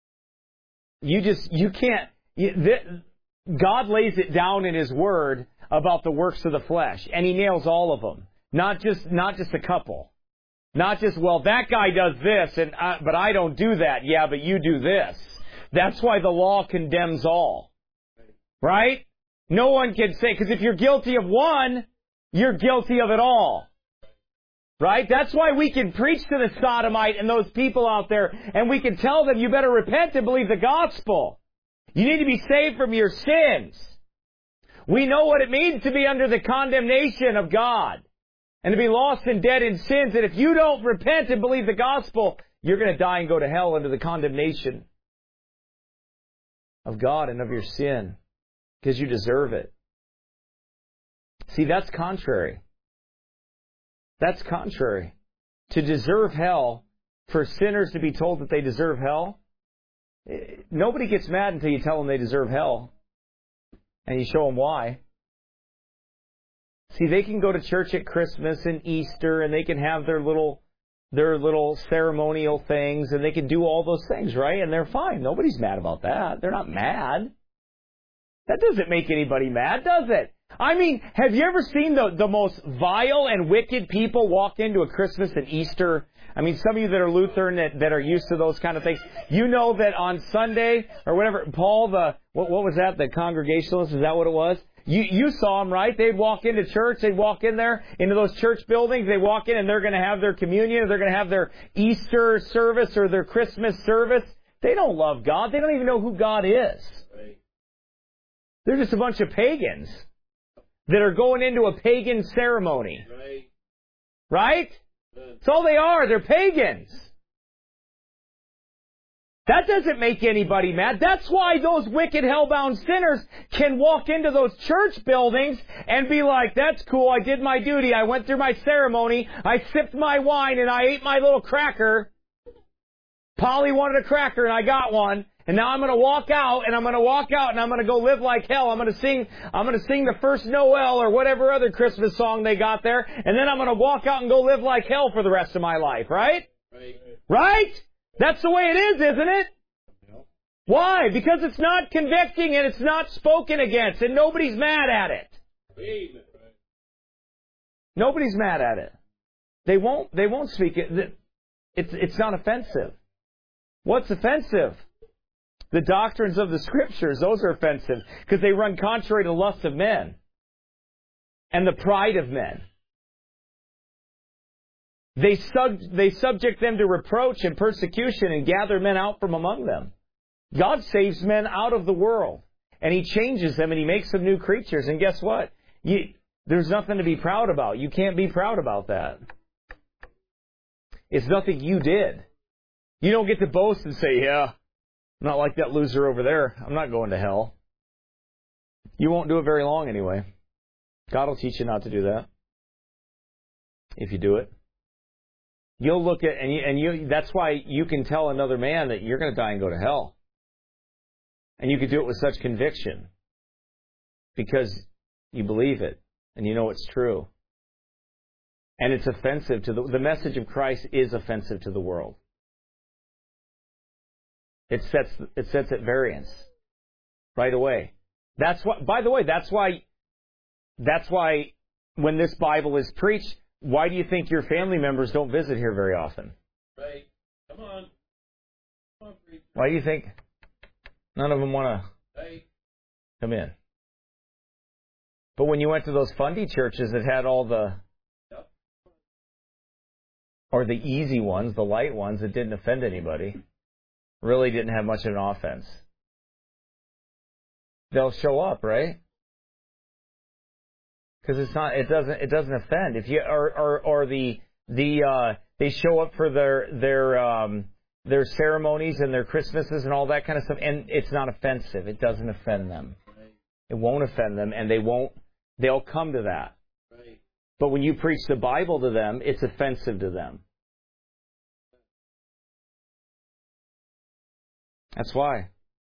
You can't. God lays it down in His Word about the works of the flesh, and He nails all of them. Not just a couple. Not just, well, that guy does this, but I don't do that. Yeah, but you do this. That's why the law condemns all. Right? No one can say, because if you're guilty of one, you're guilty of it all. Right? That's why we can preach to the sodomite and those people out there, and we can tell them, you better repent and believe the gospel. You need to be saved from your sins. We know what it means to be under the condemnation of God and to be lost and dead in sins. And if you don't repent and believe the gospel, you're going to die and go to hell under the condemnation of God and of your sin because you deserve it. See, that's contrary. That's contrary. To deserve hell, for sinners to be told that they deserve hell, nobody gets mad until you tell them they deserve hell. And you show them why. See, they can go to church at Christmas and Easter, and they can have their little their little ceremonial things, and they can do all those things, right? And they're fine. Nobody's mad about that. They're not mad. That doesn't make anybody mad, does it? I mean, have you ever seen the most vile and wicked people walk into a Christmas and Easter? I mean, some of you that are Lutheran that are used to those kind of things, you know that on Sunday or whatever, Paul, what was that? The Congregationalist, is that what it was? You saw them, right? They'd walk into church, they'd walk in there, into those church buildings, they walk in and they're going to have their communion, or they're going to have their Easter service or their Christmas service. They don't love God. They don't even know who God is. They're just a bunch of pagans that are going into a pagan ceremony. Right? That's all they are. They're pagans. That doesn't make anybody mad. That's why those wicked, hell-bound sinners can walk into those church buildings and be like, that's cool, I did my duty, I went through my ceremony, I sipped my wine, and I ate my little cracker. Polly wanted a cracker, and I got one. And now I'm going to walk out, and I'm going to go live like hell. I'm going to sing the first Noel or whatever other Christmas song they got there, and then I'm going to walk out and go live like hell for the rest of my life, right? Right? That's the way it is, isn't it? Why? Because it's not convicting and it's not spoken against, and nobody's mad at it. Nobody's mad at it. They won't speak it. It's not offensive. What's offensive? The doctrines of the Scriptures, those are offensive because they run contrary to the lust of men and the pride of men. They subject them to reproach and persecution and gather men out from among them. God saves men out of the world, and He changes them, and He makes them new creatures. And guess what? There's nothing to be proud about. You can't be proud about that. It's nothing you did. You don't get to boast and say, yeah, I'm not like that loser over there. I'm not going to hell. You won't do it very long anyway. God will teach you not to do that. If you do it. You'll look at, that's why you can tell another man that you're going to die and go to hell. And you can do it with such conviction. Because you believe it. And you know it's true. And it's offensive to the message of Christ is offensive to the world. It sets at variance right away. That's why. By the way, that's why when this Bible is preached, why do you think your family members don't visit here very often?
Right. Come on, preacher.
Why do you think none of them want to come in? But when you went to those fundy churches that had all or the easy ones, the light ones that didn't offend anybody, really didn't have much of an offense, they'll show up, right? Because it doesn't offend. If you or they show up for their ceremonies and their Christmases and all that kind of stuff, and it's not offensive. It doesn't offend them. It won't offend them, and they'll come to that. But when you preach the Bible to them, it's offensive to them. That's why.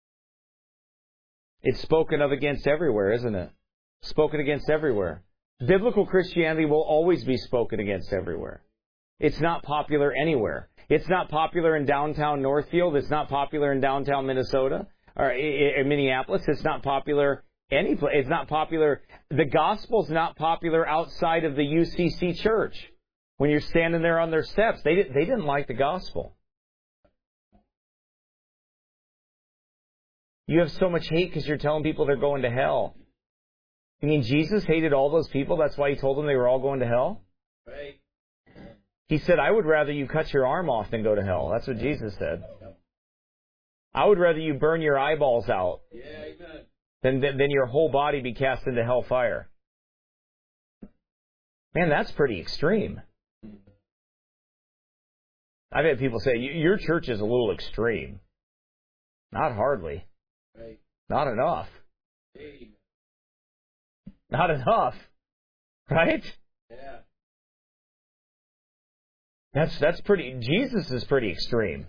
It's spoken of against everywhere, isn't it? Spoken against everywhere. Biblical Christianity will always be spoken against everywhere. It's not popular anywhere. It's not popular in downtown Northfield. It's not popular in downtown Minnesota or in Minneapolis. It's not popular any place. It's not popular. The gospel's not popular outside of the UCC church. When you're standing there on their steps, they didn't like the gospel. You have so much hate because you're telling people they're going to hell. You mean Jesus hated all those people? That's why He told them they were all going to hell?
Right.
He said, I would rather you cut your arm off than go to hell. That's what Jesus said. I would rather you burn your eyeballs out than your whole body be cast into hellfire. Man, that's pretty extreme. I've had people say, your church is a little extreme. Not hardly.
Right.
Not enough. Not enough. Right?
Yeah.
That's pretty. Jesus is pretty extreme.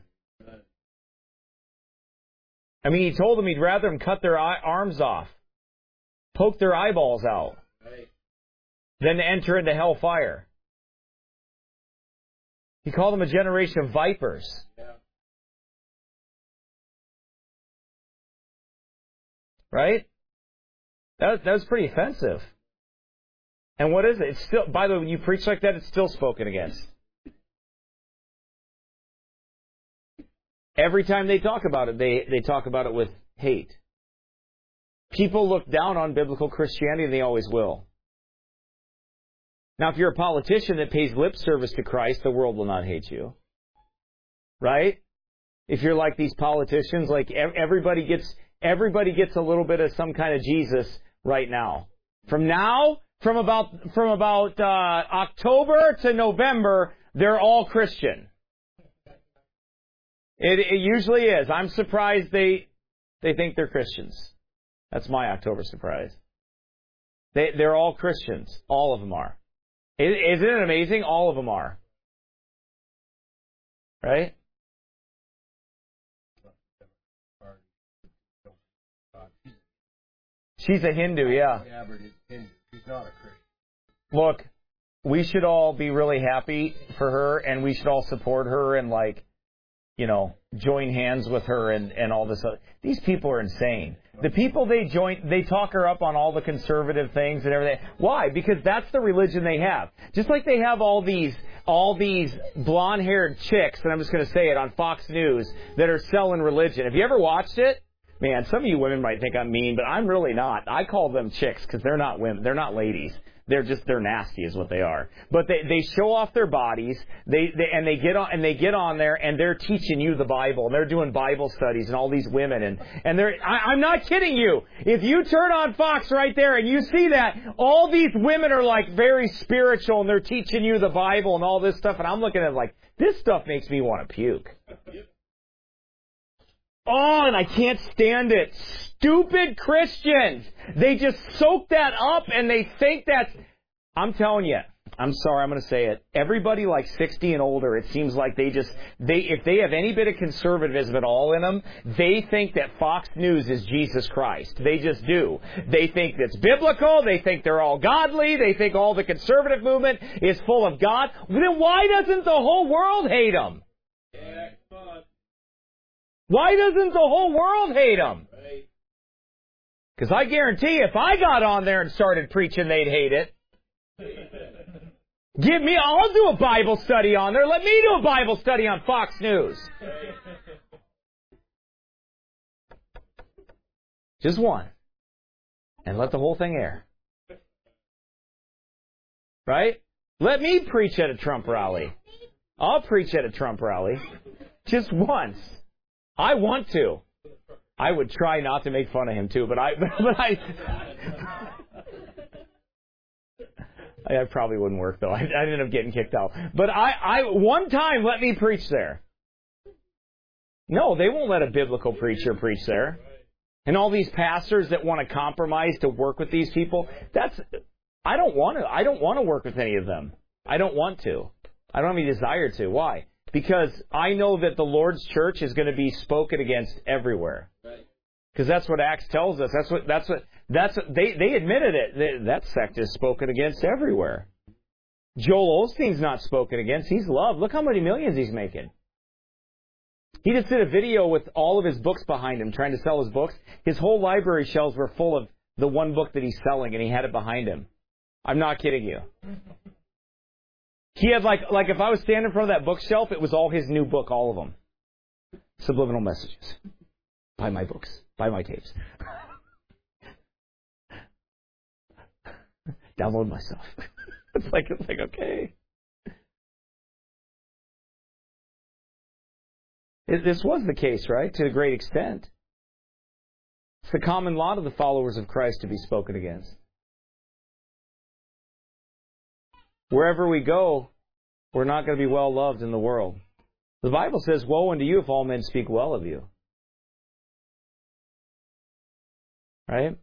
I mean, He told them He'd rather them cut their arms off, poke their eyeballs out, than enter into hellfire. He called them a generation of vipers.
Yeah.
Right? That was pretty offensive. And what is it? It's still, by the way, when you preach like that, it's still spoken against. Every time they talk about it, they talk about it with hate. People look down on biblical Christianity, and they always will. Now, if you're a politician that pays lip service to Christ, the world will not hate you. Right? If you're like these politicians, like everybody gets a little bit of some kind of Jesus right now. From about October to November, they're all Christian. It usually is. I'm surprised they think they're Christians. That's my October surprise. They're all Christians. All of them are. Isn't it amazing? All of them are. Right? She's a Hindu, yeah.
She's not a Christian.
Look, we should all be really happy for her, and we should all support her and, join hands with her and all this other. These people are insane. The people they talk her up on all the conservative things and everything. Why? Because that's the religion they have. Just like they have all these blonde-haired chicks, and I'm just going to say it, on Fox News that are selling religion. Have you ever watched it? Man, some of you women might think I'm mean, but I'm really not. I call them chicks because they're not women. They're not ladies. They're nasty is what they are. But they show off their bodies. They get on there and they're teaching you the Bible, and they're doing Bible studies, and all these women and I'm not kidding you. If you turn on Fox right there and you see that, all these women are like very spiritual, and they're teaching you the Bible and all this stuff, and I'm looking at it like, this stuff makes me want to puke. Oh, and I can't stand it. Stupid Christians. They just soak that up and they think that's... I'm telling you, I'm sorry, I'm going to say it. Everybody like 60 and older, it seems like if they have any bit of conservatism at all in them, they think that Fox News is Jesus Christ. They just do. They think it's biblical. They think they're all godly. They think all the conservative movement is full of God. Then why doesn't the whole world hate them?
Yeah, come on.
Why doesn't the whole world hate them? Because I guarantee if I got on there and started preaching, they'd hate it. I'll do a Bible study on there. Let me do a Bible study on Fox News. Just one. And let the whole thing air. Right? Let me preach at a Trump rally. I'll preach at a Trump rally. Just once. I want to. I would try not to make fun of him too, but I probably wouldn't work though. I'd end up getting kicked out. But I one time let me preach there. No, they won't let a biblical preacher preach there. And all these pastors that want to compromise to work with these people, I don't want to work with any of them. I don't want to. I don't have any desire to. Why? Because I know that the Lord's church is going to be spoken against everywhere. Because that's what Acts tells us. That's what they admitted it. That sect is spoken against everywhere. Joel Osteen's not spoken against. He's loved. Look how many millions he's making. He just did a video with all of his books behind him, trying to sell his books. His whole library shelves were full of the one book that he's selling, and he had it behind him. I'm not kidding you. He had like if I was standing in front of that bookshelf, it was all his new book, all of them. Subliminal Messages. Buy my books. Buy my tapes. Download my stuff. It's like okay. This was the case, right? To a great extent. It's the common lot of the followers of Christ to be spoken against. Wherever we go, we're not going to be well loved in the world. The Bible says, woe unto you if all men speak well of you. Right?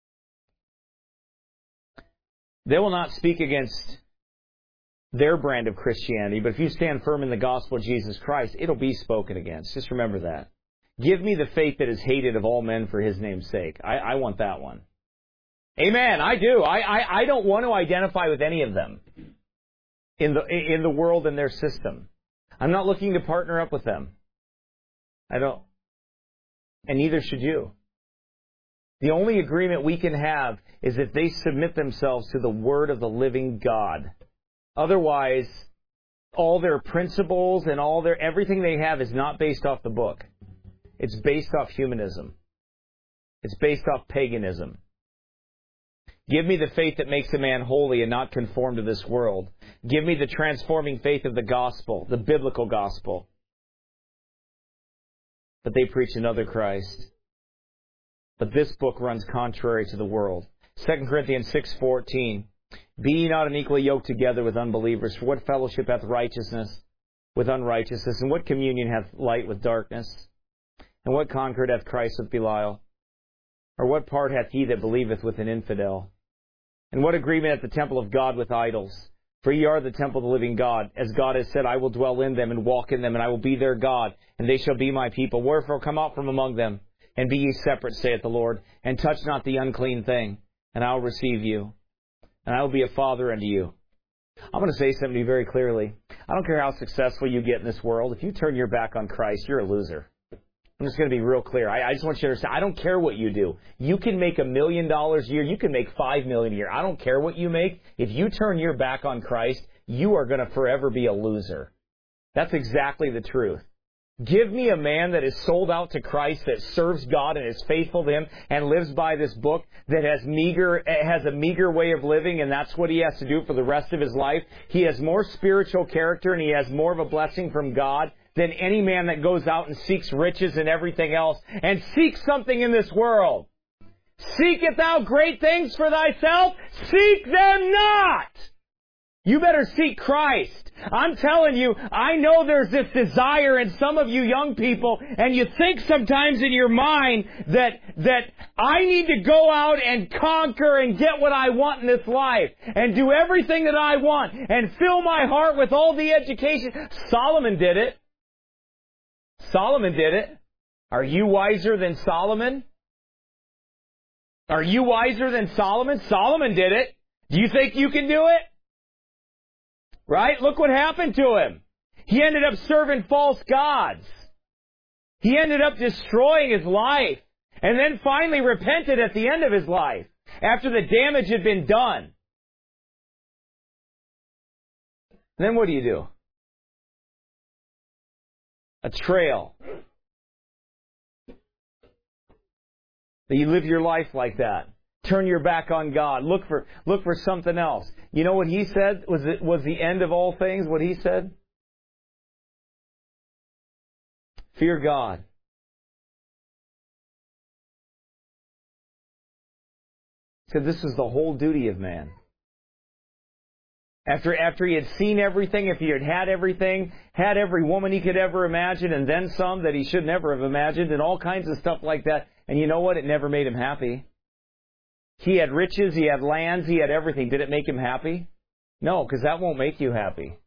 They will not speak against their brand of Christianity, but if you stand firm in the gospel of Jesus Christ, it'll be spoken against. Just remember that. Give me the faith that is hated of all men for his name's sake. I want that one. Amen. I do. I don't want to identify with any of them in the world and their system. I'm not looking to partner up with them. I don't. And neither should you. The only agreement we can have is if they submit themselves to the Word of the living God. Otherwise, all their principles and everything they have is not based off the book. It's based off humanism. It's based off paganism. Give me the faith that makes a man holy and not conform to this world. Give me the transforming faith of the gospel, the biblical gospel. But they preach another Christ. But this book runs contrary to the world. 2 Corinthians 6:14. Be ye not unequally yoked together with unbelievers. For what fellowship hath righteousness with unrighteousness? And what communion hath light with darkness? And what concord hath Christ with Belial? Or what part hath he that believeth with an infidel? And what agreement hath the temple of God with idols? For ye are the temple of the living God. As God has said, I will dwell in them and walk in them, and I will be their God, and they shall be my people. Wherefore come out from among them, and be ye separate, saith the Lord, and touch not the unclean thing, and I will receive you, and I will be a father unto you. I'm going to say something to you very clearly. I don't care how successful you get in this world. If you turn your back on Christ, you're a loser. I'm just going to be real clear. I just want you to understand, I don't care what you do. You can make $1 million a year. You can make $5 million a year. I don't care what you make. If you turn your back on Christ, you are going to forever be a loser. That's exactly the truth. Give me a man that is sold out to Christ, that serves God and is faithful to Him and lives by this book, that has a meager way of living, and that's what he has to do for the rest of his life. He has more spiritual character and he has more of a blessing from God than any man that goes out and seeks riches and everything else and seeks something in this world. Seeketh thou great things for thyself? Seek them not! You better seek Christ. I'm telling you, I know there's this desire in some of you young people, and you think sometimes in your mind that I need to go out and conquer and get what I want in this life, and do everything that I want, and fill my heart with all the education. Solomon did it. Solomon did it. Are you wiser than Solomon? Are you wiser than Solomon? Solomon did it. Do you think you can do it? Right? Look what happened to him. He ended up serving false gods. He ended up destroying his life. And then finally repented at the end of his life, after the damage had been done. Then what do? A trail. That you live your life like that. Turn your back on God. Look for something else. You know what he said was the end of all things? What he said? Fear God. He said this is the whole duty of man. After he had seen everything, if he had had everything, had every woman he could ever imagine, and then some that he should never have imagined, and all kinds of stuff like that. And you know what? It never made him happy. He had riches, he had lands, he had everything. Did it make him happy? No, because that won't make you happy.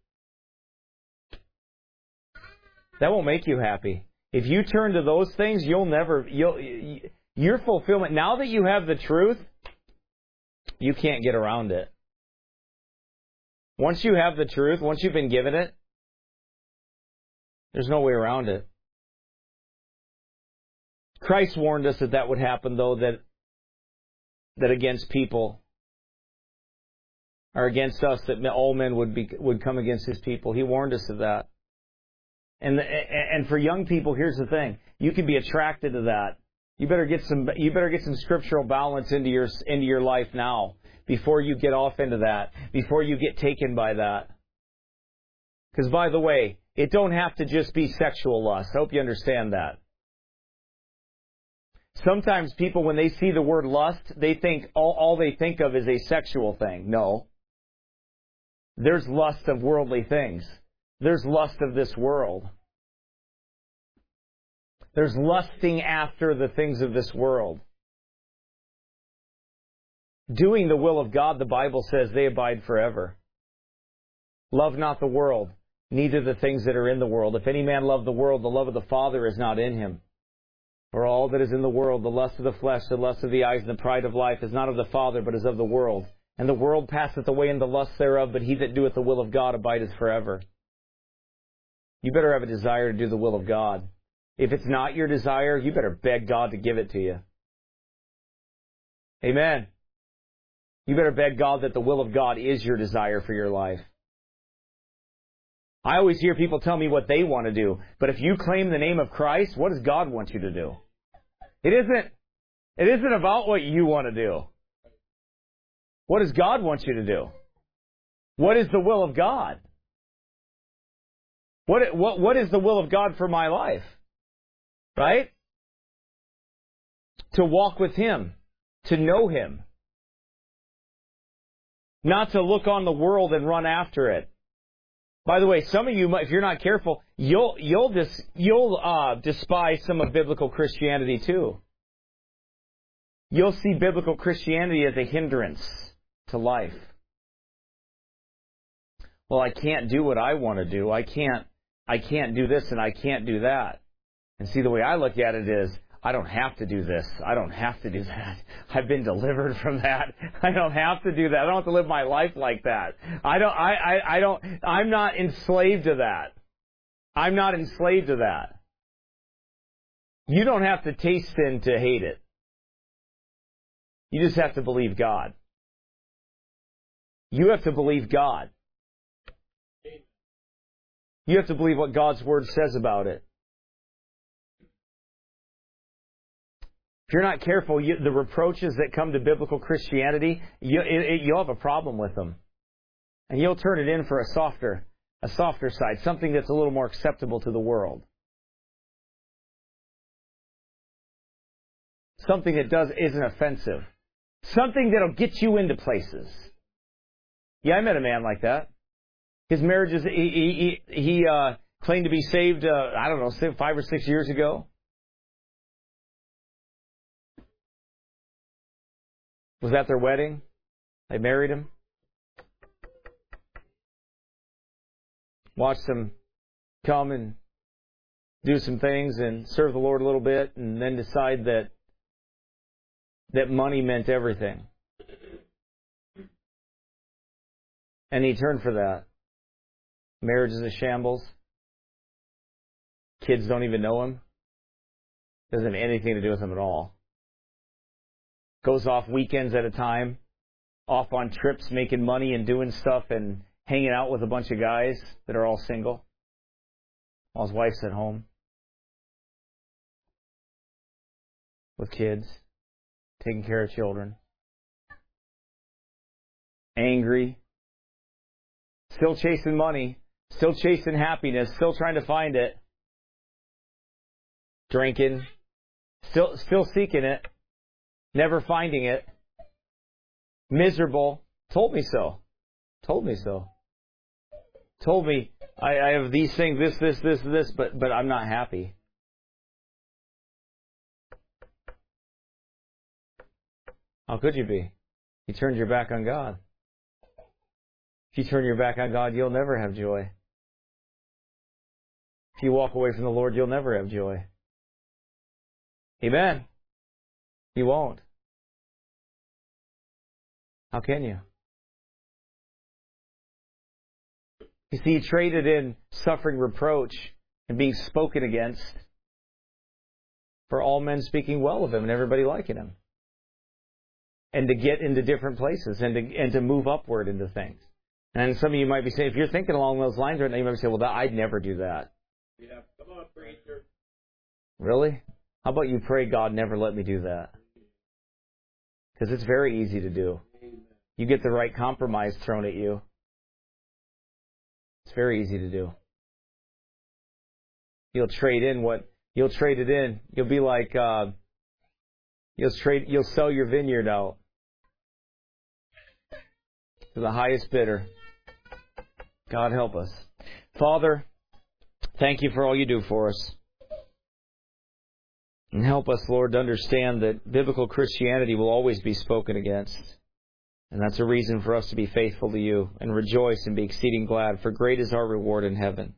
That won't make you happy. If you turn to those things, your fulfillment, now that you have the truth, you can't get around it. Once you have the truth, once you've been given it, there's no way around it. Christ warned us that would happen, though, that against people, or against us, that all men would come against His people. He warned us of that. And for young people, here's the thing: you can be attracted to that. You better get some scriptural balance into your life now, before you get off into that, before you get taken by that. Because, by the way, it don't have to just be sexual lust. I hope you understand that. Sometimes people, when they see the word lust, they think all they think of is a sexual thing. No. There's lust of worldly things. There's lust of this world. There's lusting after the things of this world. Doing the will of God, the Bible says, they abide forever. Love not the world, neither the things that are in the world. If any man love the world, the love of the Father is not in him. For all that is in the world, the lust of the flesh, the lust of the eyes, and the pride of life, is not of the Father, but is of the world. And the world passeth away in the lust thereof, but he that doeth the will of God abideth forever. You better have a desire to do the will of God. If it's not your desire, you better beg God to give it to you. Amen. You better beg God that the will of God is your desire for your life. I always hear people tell me what they want to do. But if you claim the name of Christ, what does God want you to do? It isn't about what you want to do. What does God want you to do? What is the will of God? What is the will of God for my life? Right? To walk with Him. To know Him. Not to look on the world and run after it. By the way, some of you, if you're not careful, you'll despise some of biblical Christianity too. You'll see biblical Christianity as a hindrance to life. Well, I can't do what I want to do. I can't do this and I can't do that. And see, the way I look at it is, I don't have to do this. I don't have to do that. I've been delivered from that. I don't have to do that. I don't have to live my life like that. I'm not enslaved to that. I'm not enslaved to that. You don't have to taste sin to hate it. You just have to believe God. You have to believe God. You have to believe what God's Word says about it. If you're not careful, the reproaches that come to biblical Christianity, you'll have a problem with them. And you'll turn it in for a softer side, something that's a little more acceptable to the world. Something that isn't offensive. Something that'll get you into places. Yeah, I met a man like that. His marriage is, he claimed to be saved, 5 or 6 years ago. Was at their wedding. They married him. Watched them come and do some things and serve the Lord a little bit and then decide that money meant everything. And he turned for that. Marriage is a shambles. Kids don't even know him. Doesn't have anything to do with him at all. Goes off weekends at a time, off on trips, making money and doing stuff and hanging out with a bunch of guys that are all single, while his wife's at home with kids, taking care of children. Angry, still chasing money, still chasing happiness, still trying to find it. Drinking, still seeking it. Never finding it. Miserable. Told me so. Told me so. Told me, I have these things, this, but I'm not happy. How could you be? You turned your back on God. If you turn your back on God, you'll never have joy. If you walk away from the Lord, you'll never have joy. Amen. You won't. How can you? You see, he traded in suffering reproach and being spoken against for all men speaking well of him and everybody liking him. And to get into different places and to move upward into things. And some of you might be saying, if you're thinking along those lines right now, you might be saying, well, I'd never do that.
Yeah, come on, preacher.
Really? How about you pray, God, never let me do that? Because it's very easy to do. You get the right compromise thrown at you. It's very easy to do. You'll trade it in. You'll be like, you'll sell your vineyard out to the highest bidder. God help us. Father, thank you for all you do for us. And help us, Lord, to understand that biblical Christianity will always be spoken against. And that's a reason for us to be faithful to you and rejoice and be exceeding glad, for great is our reward in heaven.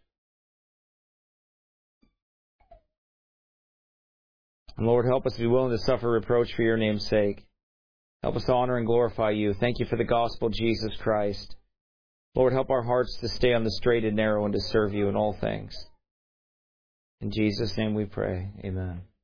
And Lord, help us to be willing to suffer reproach for your name's sake. Help us to honor and glorify you. Thank you for the gospel of Jesus Christ. Lord, help our hearts to stay on the straight and narrow and to serve you in all things. In Jesus' name we pray. Amen.